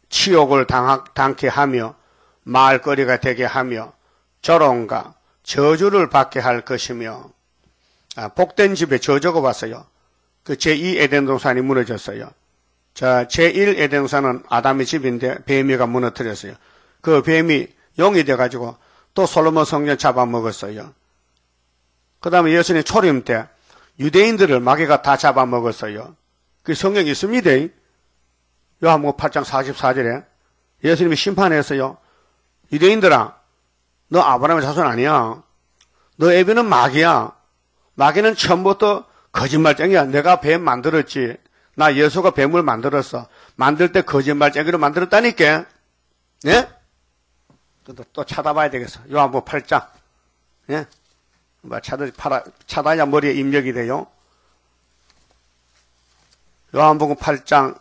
치욕을 당케 하며 말거리가 되게 하며 조롱과 저주를 받게 할 것이며, 복된 집에 저주가 왔어요. 그 제2 에덴 동산이 무너졌어요. 자, 제1 에덴 동산은 아담의 집인데 뱀이가 무너뜨렸어요. 그 뱀이 용이 돼가지고 또 솔로몬 성전 잡아먹었어요. 그 다음에 예수님 초림 때 유대인들을 마귀가 다 잡아먹었어요. 그 성경이 있습니다. 요한복음 8장 44절에 예수님이 심판했어요. 유대인들아, 너 아브라함의 자손 아니야. 너 애비는 마귀야. 마귀는 처음부터 거짓말쟁이야. 내가 뱀 만들었지. 나 예수가 뱀을 만들었어. 만들 때 거짓말쟁이로 만들었다니까. 예? 또 찾아봐야 되겠어. 요한복음 8장. 예? 찾아야 머리에 입력이 돼요. 요한복음 8장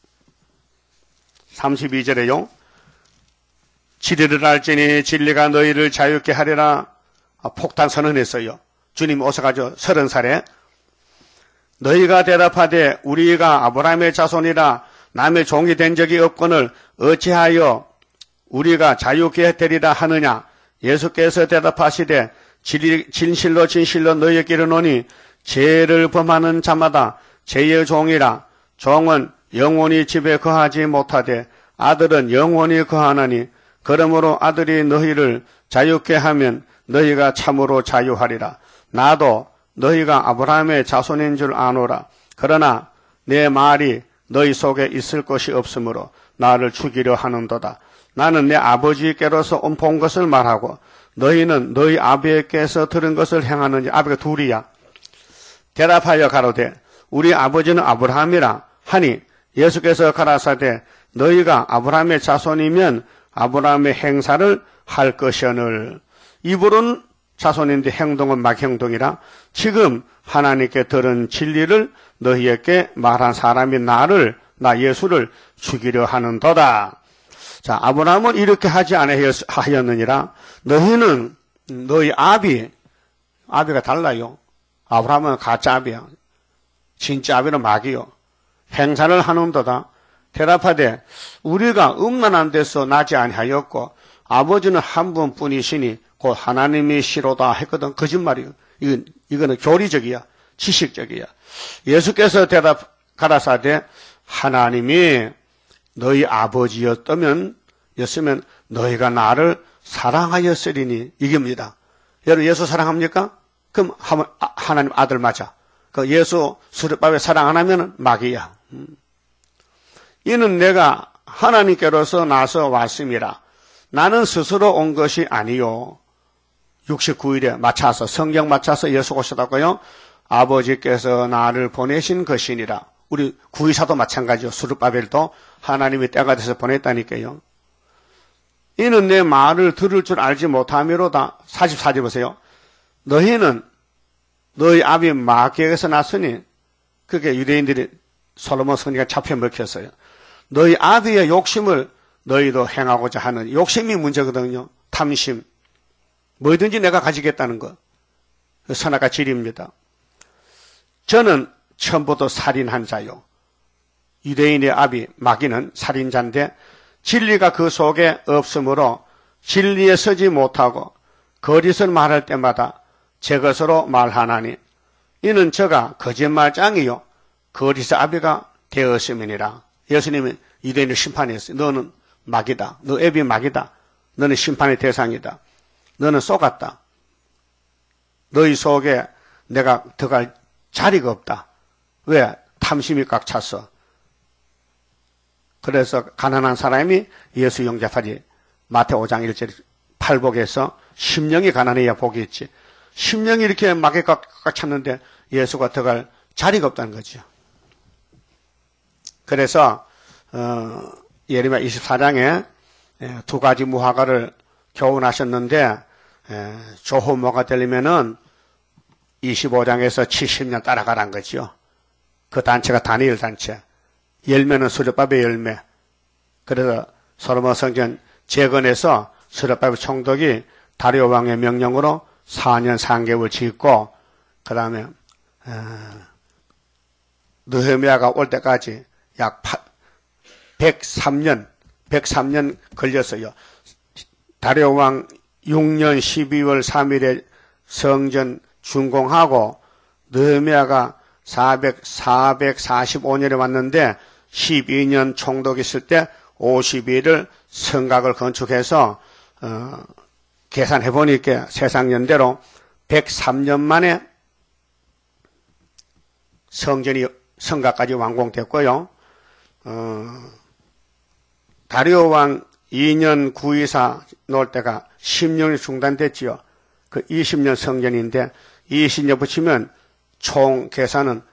32절에요. 진리를 알지니 진리가 너희를 자유케 하리라. 폭탄 선언했어요. 주님 오셔가지고 30살에 너희가 대답하되 우리가 아브라함의 자손이라 남의 종이 된 적이 없거늘 어찌하여 우리가 자유케 되리라 하느냐. 예수께서 대답하시되 진실로 진실로 너희에게 이르노니 죄를 범하는 자마다 죄의 종이라. 종은 영원히 집에 거하지 못하되 아들은 영원히 거하나니 그러므로 아들이 너희를 자유케 하면 너희가 참으로 자유하리라. 나도 너희가 아브라함의 자손인 줄 아노라. 그러나 내 말이 너희 속에 있을 것이 없으므로 나를 죽이려 하는도다. 나는 내 아버지께로서 본 것을 말하고 너희는 너희 아버지께서 들은 것을 행하는지. 아버지가 둘이야. 대답하여 가로되 우리 아버지는 아브라함이라 하니 예수께서 가라사대 너희가 아브라함의 자손이면 아브라함의 행사를 할 것이오늘. 입으로는 자손인데 행동은 막행동이라. 지금 하나님께 들은 진리를 너희에게 말한 사람이 나 예수를 죽이려 하는도다. 자, 아브라함은 이렇게 하지 아니하였느니라. 너희는 너희 아비가 달라요. 아브라함은 가짜 아비야. 진짜 아비는 마귀요. 행사를 하는도다. 대답하되 우리가 음란한 데서 나지 아니하였고 아버지는 한 분뿐이시니 곧 하나님이시로다 했거든. 거짓말이요. 이거는 교리적이야. 지식적이야. 예수께서 가라사대 하나님이 너희 아버지였으면 너희가 나를 사랑하였으리니 이깁니다. 여러분 예수 사랑합니까? 그럼 하나님 아들 맞아. 그 예수 수렵밥에 사랑 안 하면 마귀야. 이는 내가 하나님께로서 나서 왔음이라. 나는 스스로 온 것이 아니요. 69일에 맞춰서 성경 맞춰서 예수 오셨다고요. 아버지께서 나를 보내신 것이니라. 우리 구의사도 마찬가지요. 수르바벨도 하나님이 때가 돼서 보냈다니까요. 이는 내 말을 들을 줄 알지 못함이로다. 44절 보세요. 너희는 너희 아비 마귀에게서 났으니 그게 유대인들이 솔로몬 선지가 잡혀 먹혔어요. 너희 아비의 욕심을 너희도 행하고자 하는 욕심이 문제거든요. 탐심. 뭐든지 내가 가지겠다는 것. 선악과 질입니다. 저는 처음부터 살인한 자요. 유대인의 아비 마귀는 살인자인데 진리가 그 속에 없으므로 진리에 서지 못하고 거짓을 말할 때마다 제 것으로 말하나니 이는 저가 거짓말장이요 거짓의 아비가 되었음이니라. 예수님은 유대인을 심판했어요. 너는 마귀다. 너 애비 마귀다. 너는 심판의 대상이다. 너는 속았다. 너희 속에 내가 들어갈 자리가 없다. 왜? 탐심이 꽉 찼어. 그래서 가난한 사람이 예수 영접하지. 마태오 5장 1절 팔복에서 심령이 가난해야 복이 있지. 심령이 이렇게 마귀 꽉 찼는데 예수가 들어갈 자리가 없다는 거죠. 그래서 예레미야 24장에 두 가지 무화과를 교훈하셨는데 조호모가 되려면은 25장에서 70년 따라가란 거죠. 그 단체가 다니엘 단체. 열매는 수렵밥의 열매. 그래서 솔로몬 성전 재건해서 수렵밥의 총독이 다리오 왕의 명령으로 4년 3개월 짓고 그 다음에 느헤미야가 올 때까지 약 103년 103년 걸렸어요. 다리오 왕 6년 12월 3일에 성전 준공하고 느헤미야가 445년에 왔는데 12년 총독 있을 때 52일을 성곽을 건축해서 계산해보니까 세상연대로 103년 만에 성곽까지 완공됐고요. 다리오 왕 2년 924 놓을 때가 10년이 중단됐지요. 그 20년 성전인데 20년 붙이면 총 계산은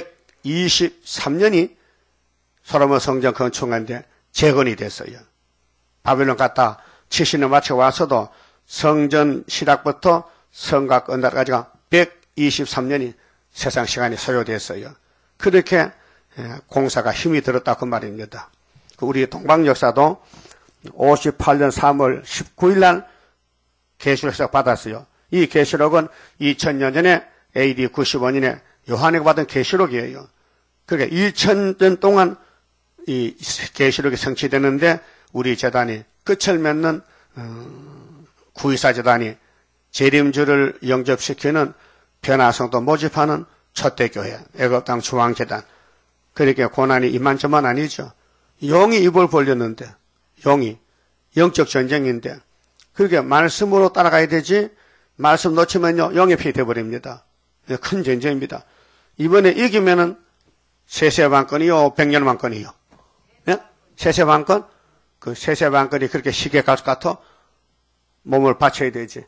123년이 솔로몬 성전 건축하는데 재건이 됐어요. 바벨론 갔다 70년 마쳐 와서도 성전 시작부터 성곽 끝날까지가 123년이 세상 시간이 소요됐어요. 그렇게 공사가 힘이 들었다 그 말입니다. 우리 동방 역사도 58년 3월 19일 날 계시록에서 받았어요. 이 계시록은 2000년 전에 AD 95년에 요한에게 받은 계시록이에요. 그러니까 2000년 동안 이 계시록이 성취되는데 우리 재단이 끝을 맺는 924 재단이 재림주를 영접시키는 변화성도 모집하는 초대교회 애굽 땅 중앙재단. 그러니까 고난이 이만저만 아니죠. 용이 입을 벌렸는데 용이 영적 전쟁인데 그렇게 말씀으로 따라가야 되지 말씀 놓치면요 용의 피 되어버립니다. 큰 전쟁입니다. 이번에 이기면은 세세반권이요 100년만권이요. 예? 세세반권? 그 세세반권이 그렇게 시계 같아 몸을 바쳐야 되지.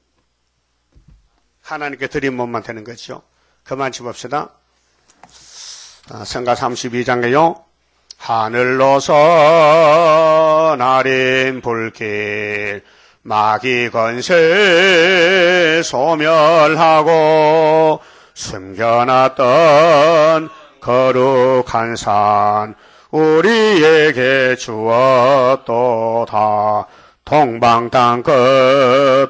하나님께 드린 몸만 되는 거죠. 그만 짚읍시다. 성가 32장에요. 하늘로서 날인 불길 마귀 건세 소멸하고 숨겨놨던 거룩한 산 우리에게 주었도다. 동방 땅끝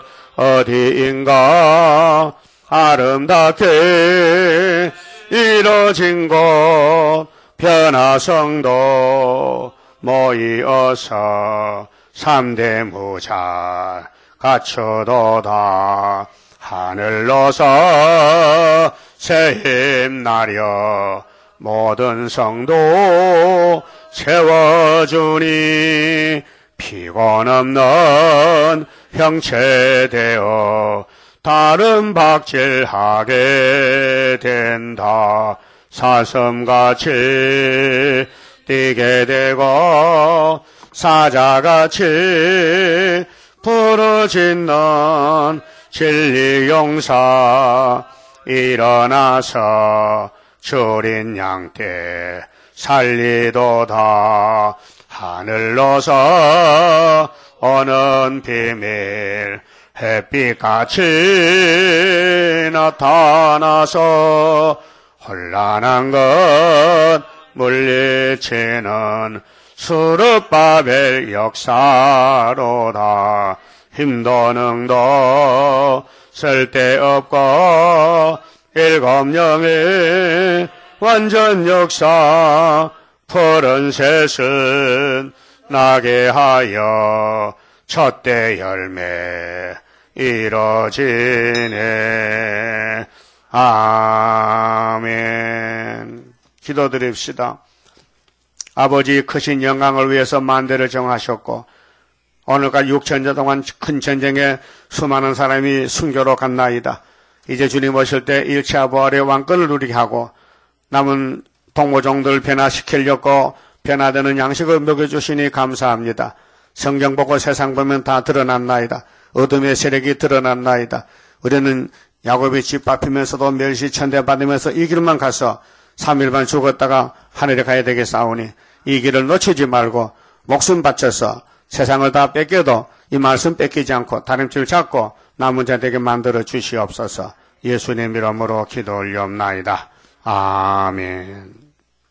어디인가 아름답게 이뤄진 곳 변화성도 모이어서 3대 무잘 갖추도다. 하늘로서 새힘 나려 모든 성도 채워주니 피곤 없는 형체 되어 다른 박질하게 된다. 사슴같이 뛰게 되고 사자같이 부르짖는 진리용사 일어나서 줄인 양떼 살리도다. 하늘로서 오는 비밀 햇빛같이 나타나서 혼란한 것 물리치는 수르바벨 역사로다. 힘도 능도 쓸데없고 일곱령의 완전 역사 푸른 셋은 나게 하여 첫대 열매 이뤄지네. 아멘. 기도드립시다. 아버지 크신 영광을 위해서 만대를 정하셨고 오늘까지 6천년 동안 큰 전쟁에 수많은 사람이 순교로 갔나이다. 이제 주님 오실 때 1차 부활의 왕권을 누리게 하고 남은 동무종들 변화시키려고 변화되는 양식을 먹여주시니 감사합니다. 성경 보고 세상 보면 다 드러났나이다. 어둠의 세력이 드러났나이다. 우리는 야곱이 집 밟히면서도 멸시천대 받으면서 이 길만 가서 3일만 죽었다가 하늘에 가야 되겠사오니 이 길을 놓치지 말고 목숨 바쳐서 세상을 다 뺏겨도 이 말씀 뺏기지 않고 다림줄 잡고 남은 자 되게 만들어 주시옵소서. 예수님 이름으로 기도 올리옵나이다. 아멘.